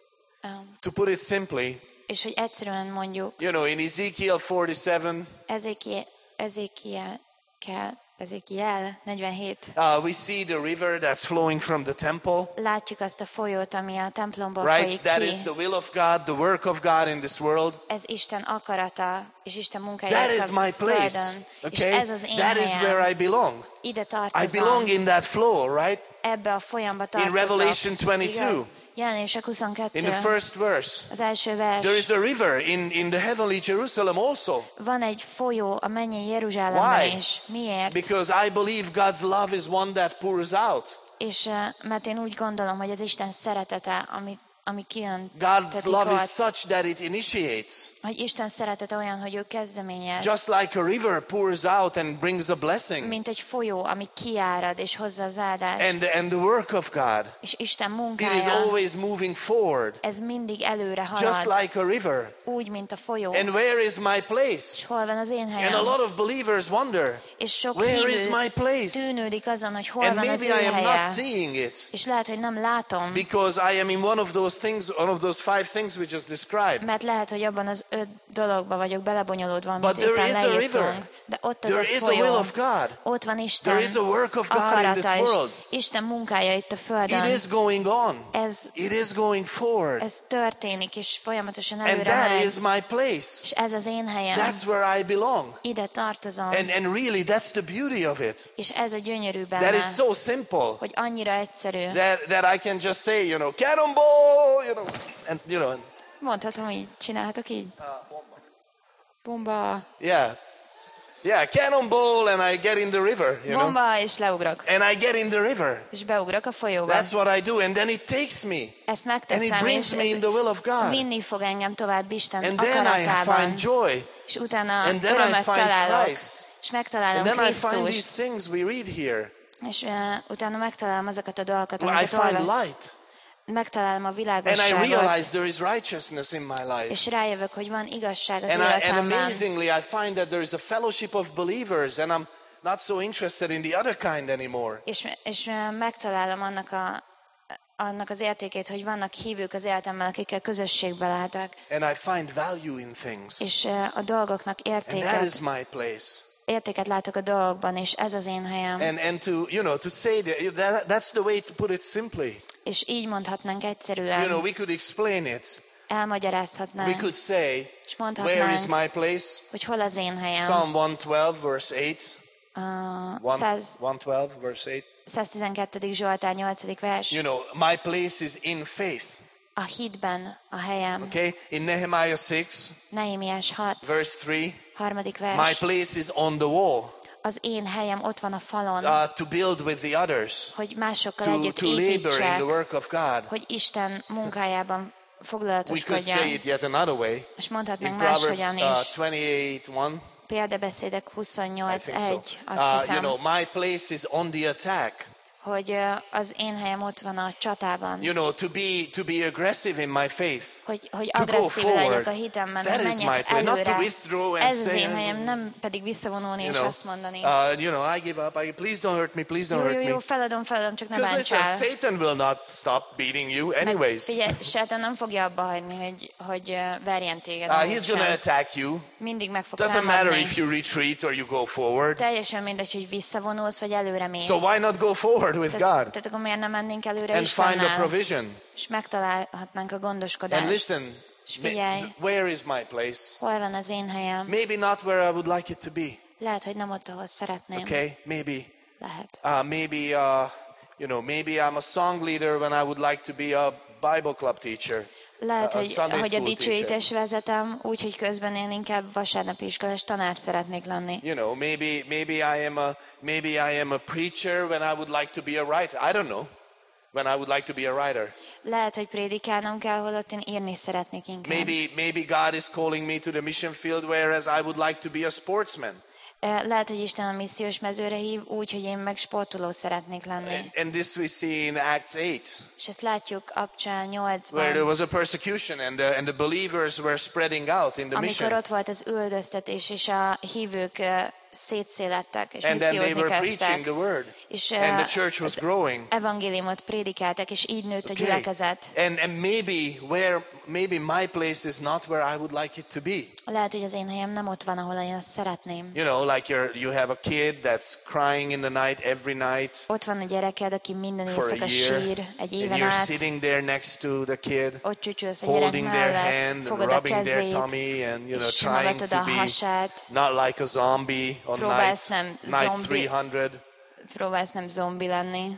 Um,
to put it simply,
és hogy egyszerűen mondjuk,
you know, in Ezekiel forty-seven,
Ezékiel, Ezékiel, kell, Ezékiel negyvenhét.
uh, we see the river that's flowing from the temple,
Látjuk azt a folyót, ami a templomból
right?
folyik
That
ki.
is the will of God, the work of God in this world.
Ez Isten akarata, és Isten munkája
That
itt
is
a
my place,
földön. És
okay?
ez az én
That is where
helyem.
I belong.
Ide
I
tartozom.
belong in that flow, right?
Ebbe a folyamba tartozom.
Revelation twenty-two.
Igaz? Jelenések huszonkettő.
In the first verse,
Az első vers.
there is a river in, in the heavenly Jerusalem also.
Van egy folyó a mennyei Jeruzsálemben
Why?
is. Miért?
Because I believe God's love is one that pours out.
És uh, mert én úgy gondolom, hogy az Isten szeretete, amit ami kijön
God's love is
ott,
such that it initiates.
hogy Isten szeretete olyan, hogy ő kezdeményez,
Just like a river pours out and brings a blessing.
mint egy folyó, ami kiárad és hozza az áldást.
And, and the work of God,
És Isten
it is
munkája,
always moving forward.
ez mindig előre
Just
halad,
like a river.
úgy, mint a folyó.
And where is my place?
És hol van az én
And a
helyem?
lot of believers wonder,
És sok
where is
hívő
my place?
tűnődik azon, hogy hol
And
van az
maybe
ő
I am not
helye.
seeing it
És lehet, hogy nem látom,
because I am in one of those things, one of those five things we just described.
mert lehet, hogy abban az öt dologba vagyok belebonyolódva, amit
But there
éppen
is a river.
leírtunk. De ott az
There
a
is a will
folyó.
of God.
Ott van Isten
There is a work of God in this
akarata, és
world.
Isten munkája itt a
It
földön.
is going on.
Ez,
It is going forward.
ez történik, és folyamatosan
And
előre
that
megy.
is my place.
És ez az én helyem.
That's where I belong.
Ide tartozom.
And, and really, that's the beauty of it.
És ez a gyönyörű
That
benne,
it's so simple.
hogy annyira egyszerű.
That, that I can just say, you know, cannonball, you know, and, you know, and,
Mondhatom így, csinálhatok így. Bomba.
yeah. Yeah, cannonball, and I get in the river, you know.
Bomba, és leugrok.
And I get in the river.
És beugrok a folyóba.
That's what I do. And then it takes me.
Ezt
And it
megteszem,
brings
és
me in the will of God.
vinni fog engem tovább Isten
And then I
akaratában.
find joy.
És utána
And then I
örömet
find
találok.
Christ.
És megtalálom
And then I find
Krisztust.
these things we read here.
És uh, utána megtalálom azokat a dolgokat,
I
amiket
find
olvas.
light.
Megtalálom a
And I
világosságot.
realize there is righteousness in my life.
És rájövök, hogy van igazság az
And, I, and
életemben.
amazingly, I find that there is a fellowship of believers, and I'm not so interested in the other kind anymore.
És, és uh, megtalálom annak, a, annak az értékét, hogy vannak hívők az életemben, akikkel közösségbe lehetek.
And I find value in things.
És uh, a dolgoknak
And that is
értéket,
my place.
értéket látok a dolgokban, és ez az én helyem.
And, and to, you know, to say that, that, that's the way to put it simply.
És így mondhatnánk egyszerűen,
You know, we could explain it. We
elmagyarázhatnánk,
could say,
és
where is
mondhatnánk,
my place?
hogy hol az én helyem.
Psalm one twelve, verse eight.
Uh,
One-
száz-
one twelve, verse eight.
száztizenkettedik Zsoltár nyolcadik vers.
You know, my place is in faith.
A hitben a helyem.
Okay? In Nehemiah six,
Nehémiás hat,
verse three,
harmadik
my
vers.
place is on the wall
Az én helyem ott van a falon,
uh, to build with the others,
hogy másokkal
to,
együtt
to labor in
építsek,
the work of God.
hogy Isten munkájában
We could
foglalatoskodjam.
say it yet another way.
És
In
mondhatnánk
Proverbs
máshogyan
uh,
is.
twenty-eight one,
Példabeszédek
I
huszonnyolc
think so.
egy, azt
Uh, you
hiszem,
know, my place is on the attack.
hogy ö, az én helyem ott van a csatában.
You know, to be to be aggressive in my faith.
Hogy, hogy
to go
agresszív legyek
forward.
a hitemben,
That
hogy
is my
menjek
place. Not to
előre.
withdraw and
Ez az
say,
én helyem, nem pedig visszavonulni
You
és
know,
azt mondani.
uh, you know, I give up. I, please don't hurt me. Please don't
Jó, jó,
hurt
jó,
me.
feladom, feladom, csak ne
Because listen,
bántsál.
Satan will not stop beating you
Mert
anyways.
figyelj, Sátán nem fogja abba hagyni, hogy, hogy ö, verjen téged.
Uh,
amúgy
he's going to
sem.
attack you.
Mindig meg fog
Doesn't matter
támadni.
if you retreat or you go forward.
Teljesen mindegy, hogy visszavonulsz, vagy előre mész.
So why not go forward with
tehát,
God
tehát akkor miért nem mennénk előre
and find a
Istennel,
provision?
és megtalálhatnánk a
And
gondoskodást.
listen,
És
ma-
figyelj,
where is my place?
hol van az én helyem?
Maybe not where I would like it to be.
Lehet, hogy nem ott, ahol szeretném.
Okay, maybe.
Lehet.
Uh, maybe, uh, you know, maybe I'm a song leader when I would like to be a Bible club teacher.
Lehet,
a
hogy,
Sunday
hogy a
school
dicsőítés vezetem, úgyhogy közben én inkább vasárnapi iskolás tanár szeretnék lenni.
You know, maybe maybe I am a maybe I am a preacher when I would like to be a writer. I don't know. When I would like to be a writer.
Lehet, hogy prédikálnom kell, holott én írni szeretnék inkább.
Maybe maybe God is calling me to the mission field, whereas I would like to be a sportsman.
Eh, Lehet, hogy Isten a missziós mezőre hív, úgy, hogy én meg sportoló szeretnék lenni.
And, and this we see in Acts eight,
És ezt látjuk Abcsá
where there
nyolcban,
was a persecution and the, and the believers were spreading out in the
amikor
mission.
ott volt az üldöztetés, és a hívők eh, szétszélettek, és
And then they
missziózni
were preaching
kezdtek.
the word.
És
And
eh,
the church was
az
growing.
evangéliumot prédikáltak, és így nőtt a
Okay.
gyülekezet.
And and maybe where maybe my place is not where I would like it to be.
Lehet, hogy az én helyem nem ott van, ahol én azt szeretném.
You know, like you're, you have a kid that's crying in the night every night
Ott van a gyereked, aki minden
for a
éjszaka
year,
sír, egy
and
éven
you're
át.
sitting there next to the kid,
Ott csücsülsz a gyerek
holding their
mellett,
hand and
fogod a
rubbing their
kezét,
tummy, and you know,
és
trying
simogatod
to
a
be
hasát,
not like a zombie on
Próbálsz
night
nem
night
zombi-
three hundred.
próbálsz nem zombi lenni.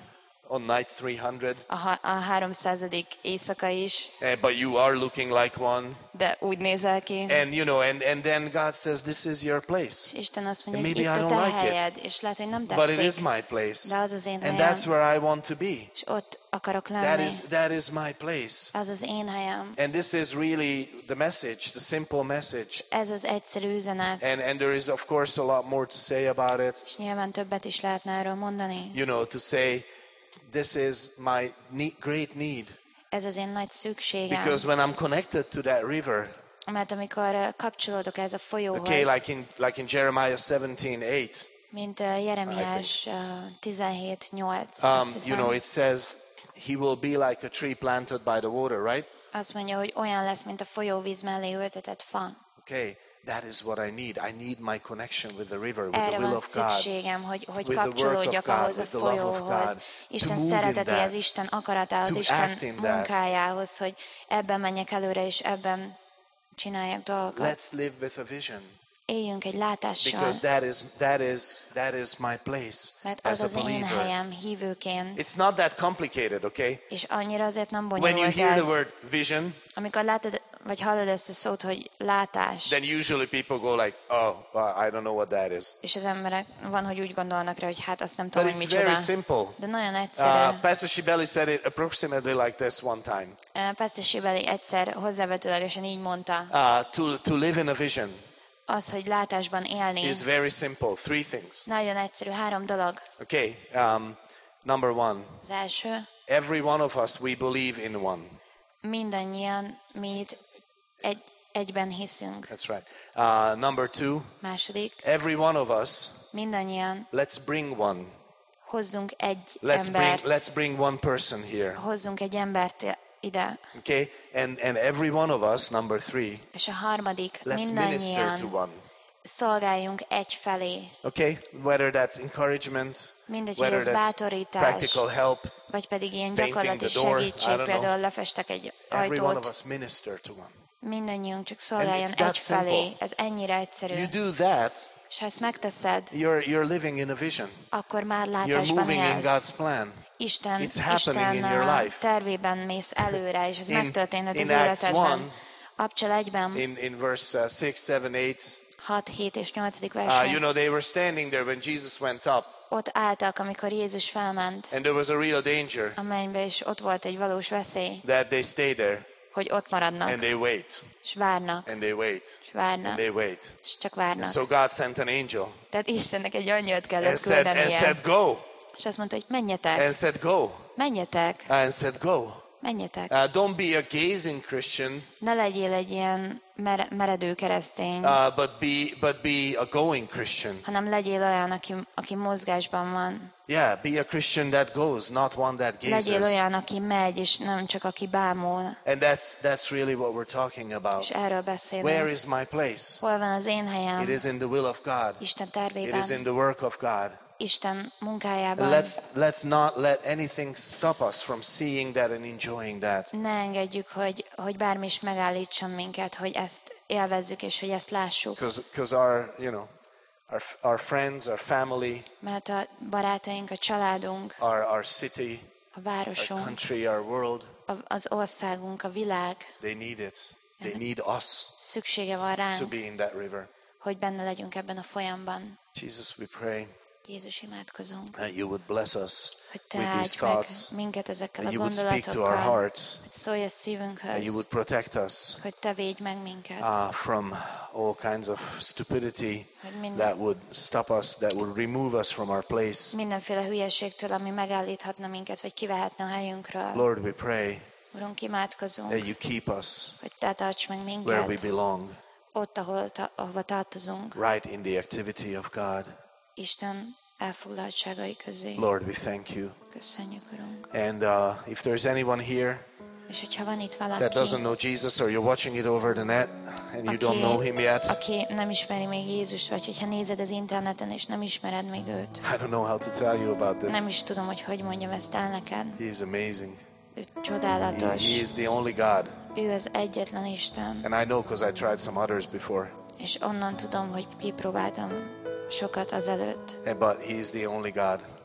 on night three hundred,
a, ha- a háromszázadik éjszaka is,
uh, but you are looking like one.
de úgy nézel ki.
And, you know, and, and then God says, this is your place.
És Isten azt mondja,
And
hogy
maybe
itt
I
a te
don't like it,
helyed, és lehet, hogy nem
But it is
tetszik,
my place.
de az az én
And
helyem,
that's where I want to be.
és ott akarok
That
lenni.
is, that is my place.
Az az én helyem.
And this is really the message, the simple message.
Ez az egyszerű üzenet.
And, and there is, of course, a lot more to say about it.
És nyilván többet is lehetne erről mondani.
You know, to say, this is my need, great need.
Ez az én nagy szükségem.
Because when I'm connected to that river,
Mert amikor uh, kapcsolódok ez a folyóhoz,
okay, like in, like in Jeremiah seventeen eight,
mint uh, Jeremiás uh, tizenhét nyolc,
um,
azt
you
hiszem,
know, it says, he will be like a tree planted by the water, right?
azt mondja, hogy olyan lesz, mint a folyóvíz mellé ültetett fa.
Okay, that is what I need. I need my connection with the river, with the
Erre
will
van
of God.
szükségem, hogy, hogy
with the work of
kapcsolódjak
God,
ahhoz a
with the love of
folyóhoz,
God,
Isten
to move in
szeretetéhez,
that,
Isten akaratához,
to
Isten
act in that.
munkájához, hogy ebben menjek előre, és ebben csináljak dolgokat.
Let's live with a vision,
Éljünk egy látással,
because that is that is that is my place
mert
as
az
a
az én
believer.
helyem hívőként,
It's not that complicated, okay?
és annyira azért nem
When you
bonyolult
hear the
ez.
word vision,
Amikor látod, vagy hallod ezt a szót, hogy látás,
then usually people go like, "Oh, well, I don't know what that is."
és az emberek van, hogy úgy gondolnak rá, hogy hát azt nem
But
tudom, hogy
it's
micsoda.
very simple.
De nagyon egyszerű.
Uh, Pastor Shibeli said it approximately like this one time.
Uh, Pastor Shibeli egyszer hozzávetőlegesen így mondta,
Uh, to to live in a vision
az, hogy látásban élni,
is very simple. Three things.
nagyon egyszerű, három dolog.
Okay. Um, number one.
Az első,
Every one of us, we believe in one.
mindannyian mi itt egy, egyben hiszünk.
That's right. Uh, number two,
Második,
every one of us,
mindannyian
let's bring one.
hozzunk egy
Let's bring,
embert,
let's bring one person here.
hozzunk egy embert ide.
Okay? And, and every one of us, number three,
És a harmadik,
let's minister
mindannyian
to one.
szolgáljunk egy felé.
Okay? Whether that's encouragement,
Mindegy, hogy
whether
ez
that's
bátorítás,
practical help,
vagy pedig ilyen
painting
gyakorlati
the door, I
segítség,
don't know.
például lefestek egy
every one of
ajtót,
us minister to one.
mindannyiunk csak szolgáljon
it's that
egy felé.
simple.
Ez ennyire egyszerű.
You do that,
És ha ezt megteszed,
you're, you're living in a vision.
akkor már
You're
látásban
moving in
élsz.
God's plan.
Isten,
It's happening
Isten
in your
uh,
life.
tervében mész előre, és ez
In-
megtörténhet
in
az
Acts
életedben.
one,
Abcsal egyben,
In, in verse uh, six, seven, eight,
hat, hét és nyolcadik
uh,
versen.
you know, they were standing there when Jesus went up,
Ott álltak, amikor Jézus felment
and there was a real danger
a mennybe, és ott volt egy valós veszély,
that they stay there,
hogy ott maradnak,
and they wait,
és várnak,
and they wait,
és
and
várnak,
they wait.
és csak
And
várnak.
so God sent an angel
Tehát Istennek egy angyalt
and
kellett
said, and
küldenie,
said, go,
és azt mondta, hogy menjetek,
and said, go,
menjetek,
and said, go.
menjetek.
Uh, don't be a gazing Christian,
Ne legyél egy ilyen mer- meredő keresztény,
uh, but be but be a going Christian.
hanem legyél olyan, aki, aki mozgásban van.
Yeah, be a Christian that goes, not one that
Legyél
gazes.
olyan, aki megy, és nem csak aki bámul.
And that's that's really what we're talking
És
about.
erről
Where
beszélünk.
is my place?
Hol van az én
It
helyem?
is in the will of God.
Isten
It is in
tervében,
the work of God.
Isten munkájában.
Let's let's not let anything stop us from seeing that and enjoying that.
Ne engedjük, hogy, hogy bármi is megállítson minket, hogy ezt élvezzük, és hogy ezt lássuk.
Because because our you know our our friends, our family,
Mert a barátaink, a családunk,
our our city,
a
our
városunk,
country, our world,
a- az országunk, a világ
they need it. They need us
szüksége van
to
ránk,
be in that river.
hogy benne legyünk ebben a folyamban.
Jesus, we pray
Jézus, imádkozunk,
that you would bless us
hogy te
with these
áldj meg
thoughts,
minket ezekkel a
that you would speak to our
gondolatokkal,
hearts,
hogy szólj a
that
szívünkhöz,
you would protect us
hogy te védj meg minket,
uh, from all kinds of stupidity
hogy minden,
that would stop us, that would remove us from our place.
mindenféle hülyeségtől, ami megállíthatna minket, vagy kivehetne a helyünkről.
Lord, we pray
Urunk, imádkozunk,
that you keep us
hogy te tarts meg
where we
minket
belong,
ott, ahol ta, ahova tartozunk,
right in the activity of God.
Isten elfoglaltságai közé.
Lord, we thank you.
Köszönjük, Urunk.
And uh, if there's anyone here
És hogyha van itt
that
valaki,
doesn't know Jesus, or you're watching it over the net and you don't know him yet,
aki nem ismeri még Jézust, vagy hogyha nézed az interneten, és nem ismered még őt,
I don't know how to tell you about this.
nem is tudom, hogy hogy mondjam ezt el neked.
He is amazing.
Ő
He,
csodálatos.
he is the only God.
Ő az egyetlen Isten.
And I know because I tried some others before.
És onnan tudom, hogy kipróbáltam sokat azelőtt.
And, but he is the only God.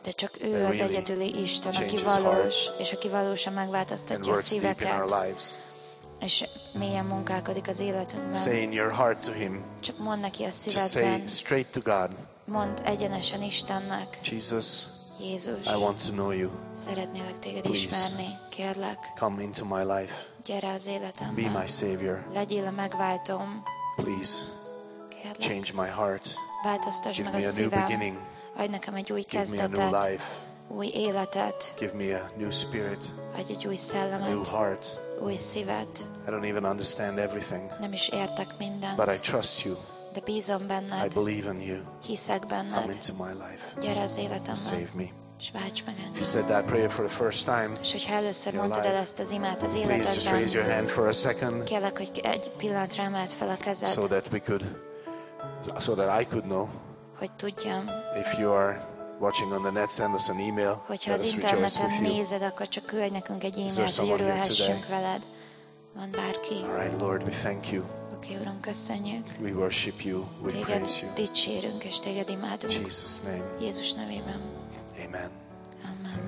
De csak ő
that
az
really
egyedüli Isten, aki
changes
valós,
hearts
és aki valósan
and
megváltoztatja a
works deep in our
szíveket,
lives.
és mélyen munkálkodik az életünkben.
Say in your heart to him.
Csak mondd neki a
Just say
szívedben,
straight to God,
mondd egyenesen Istennek,
Jesus,
Jézus,
I want to know you.
szeretnélek téged
Please.
ismerni, kérlek,
Come into my life.
gyere az
Be
életembe,
my Savior.
legyél a megváltóm,
Please
kérlek,
change my heart.
változtasd
Give
meg a
me a new
szívem,
beginning.
adj nekem egy új
Give me a new
kezdetet,
life.
új életet,
Give me a new spirit,
adj egy új
a new
szellemet,
heart.
új szívet.
I don't even understand everything,
Nem is értek mindent,
but I trust you.
de bízom
I
benned,
believe in you.
hiszek
Come
benned,
into my life.
gyere az életembe,
Save me.
és válts meg
If you
engem.
said that prayer for the first time,
És hogyha először
your
mondtad el
life,
ezt az imát az
please just raise your
életedben,
hand for a second
kérlek, hogy egy pillanatra emeld fel a kezed,
so that we could, so that I could know.
hogy tudjam,
If you are watching on the net, send us an email.
hogyha
Let
az
us rejoice
interneten
with you.
nézed, akkor csak küldj nekünk egy
there
e-mailt, hogy
someone here
örülhessünk
today?
veled. Van bárki?
All right, Lord, we thank you.
Oké, Uram, köszönjük.
We worship you. We
Téged
praise you.
dicsérünk, és téged
In
imádunk.
Jesus' name,
Jézus nevében.
amen.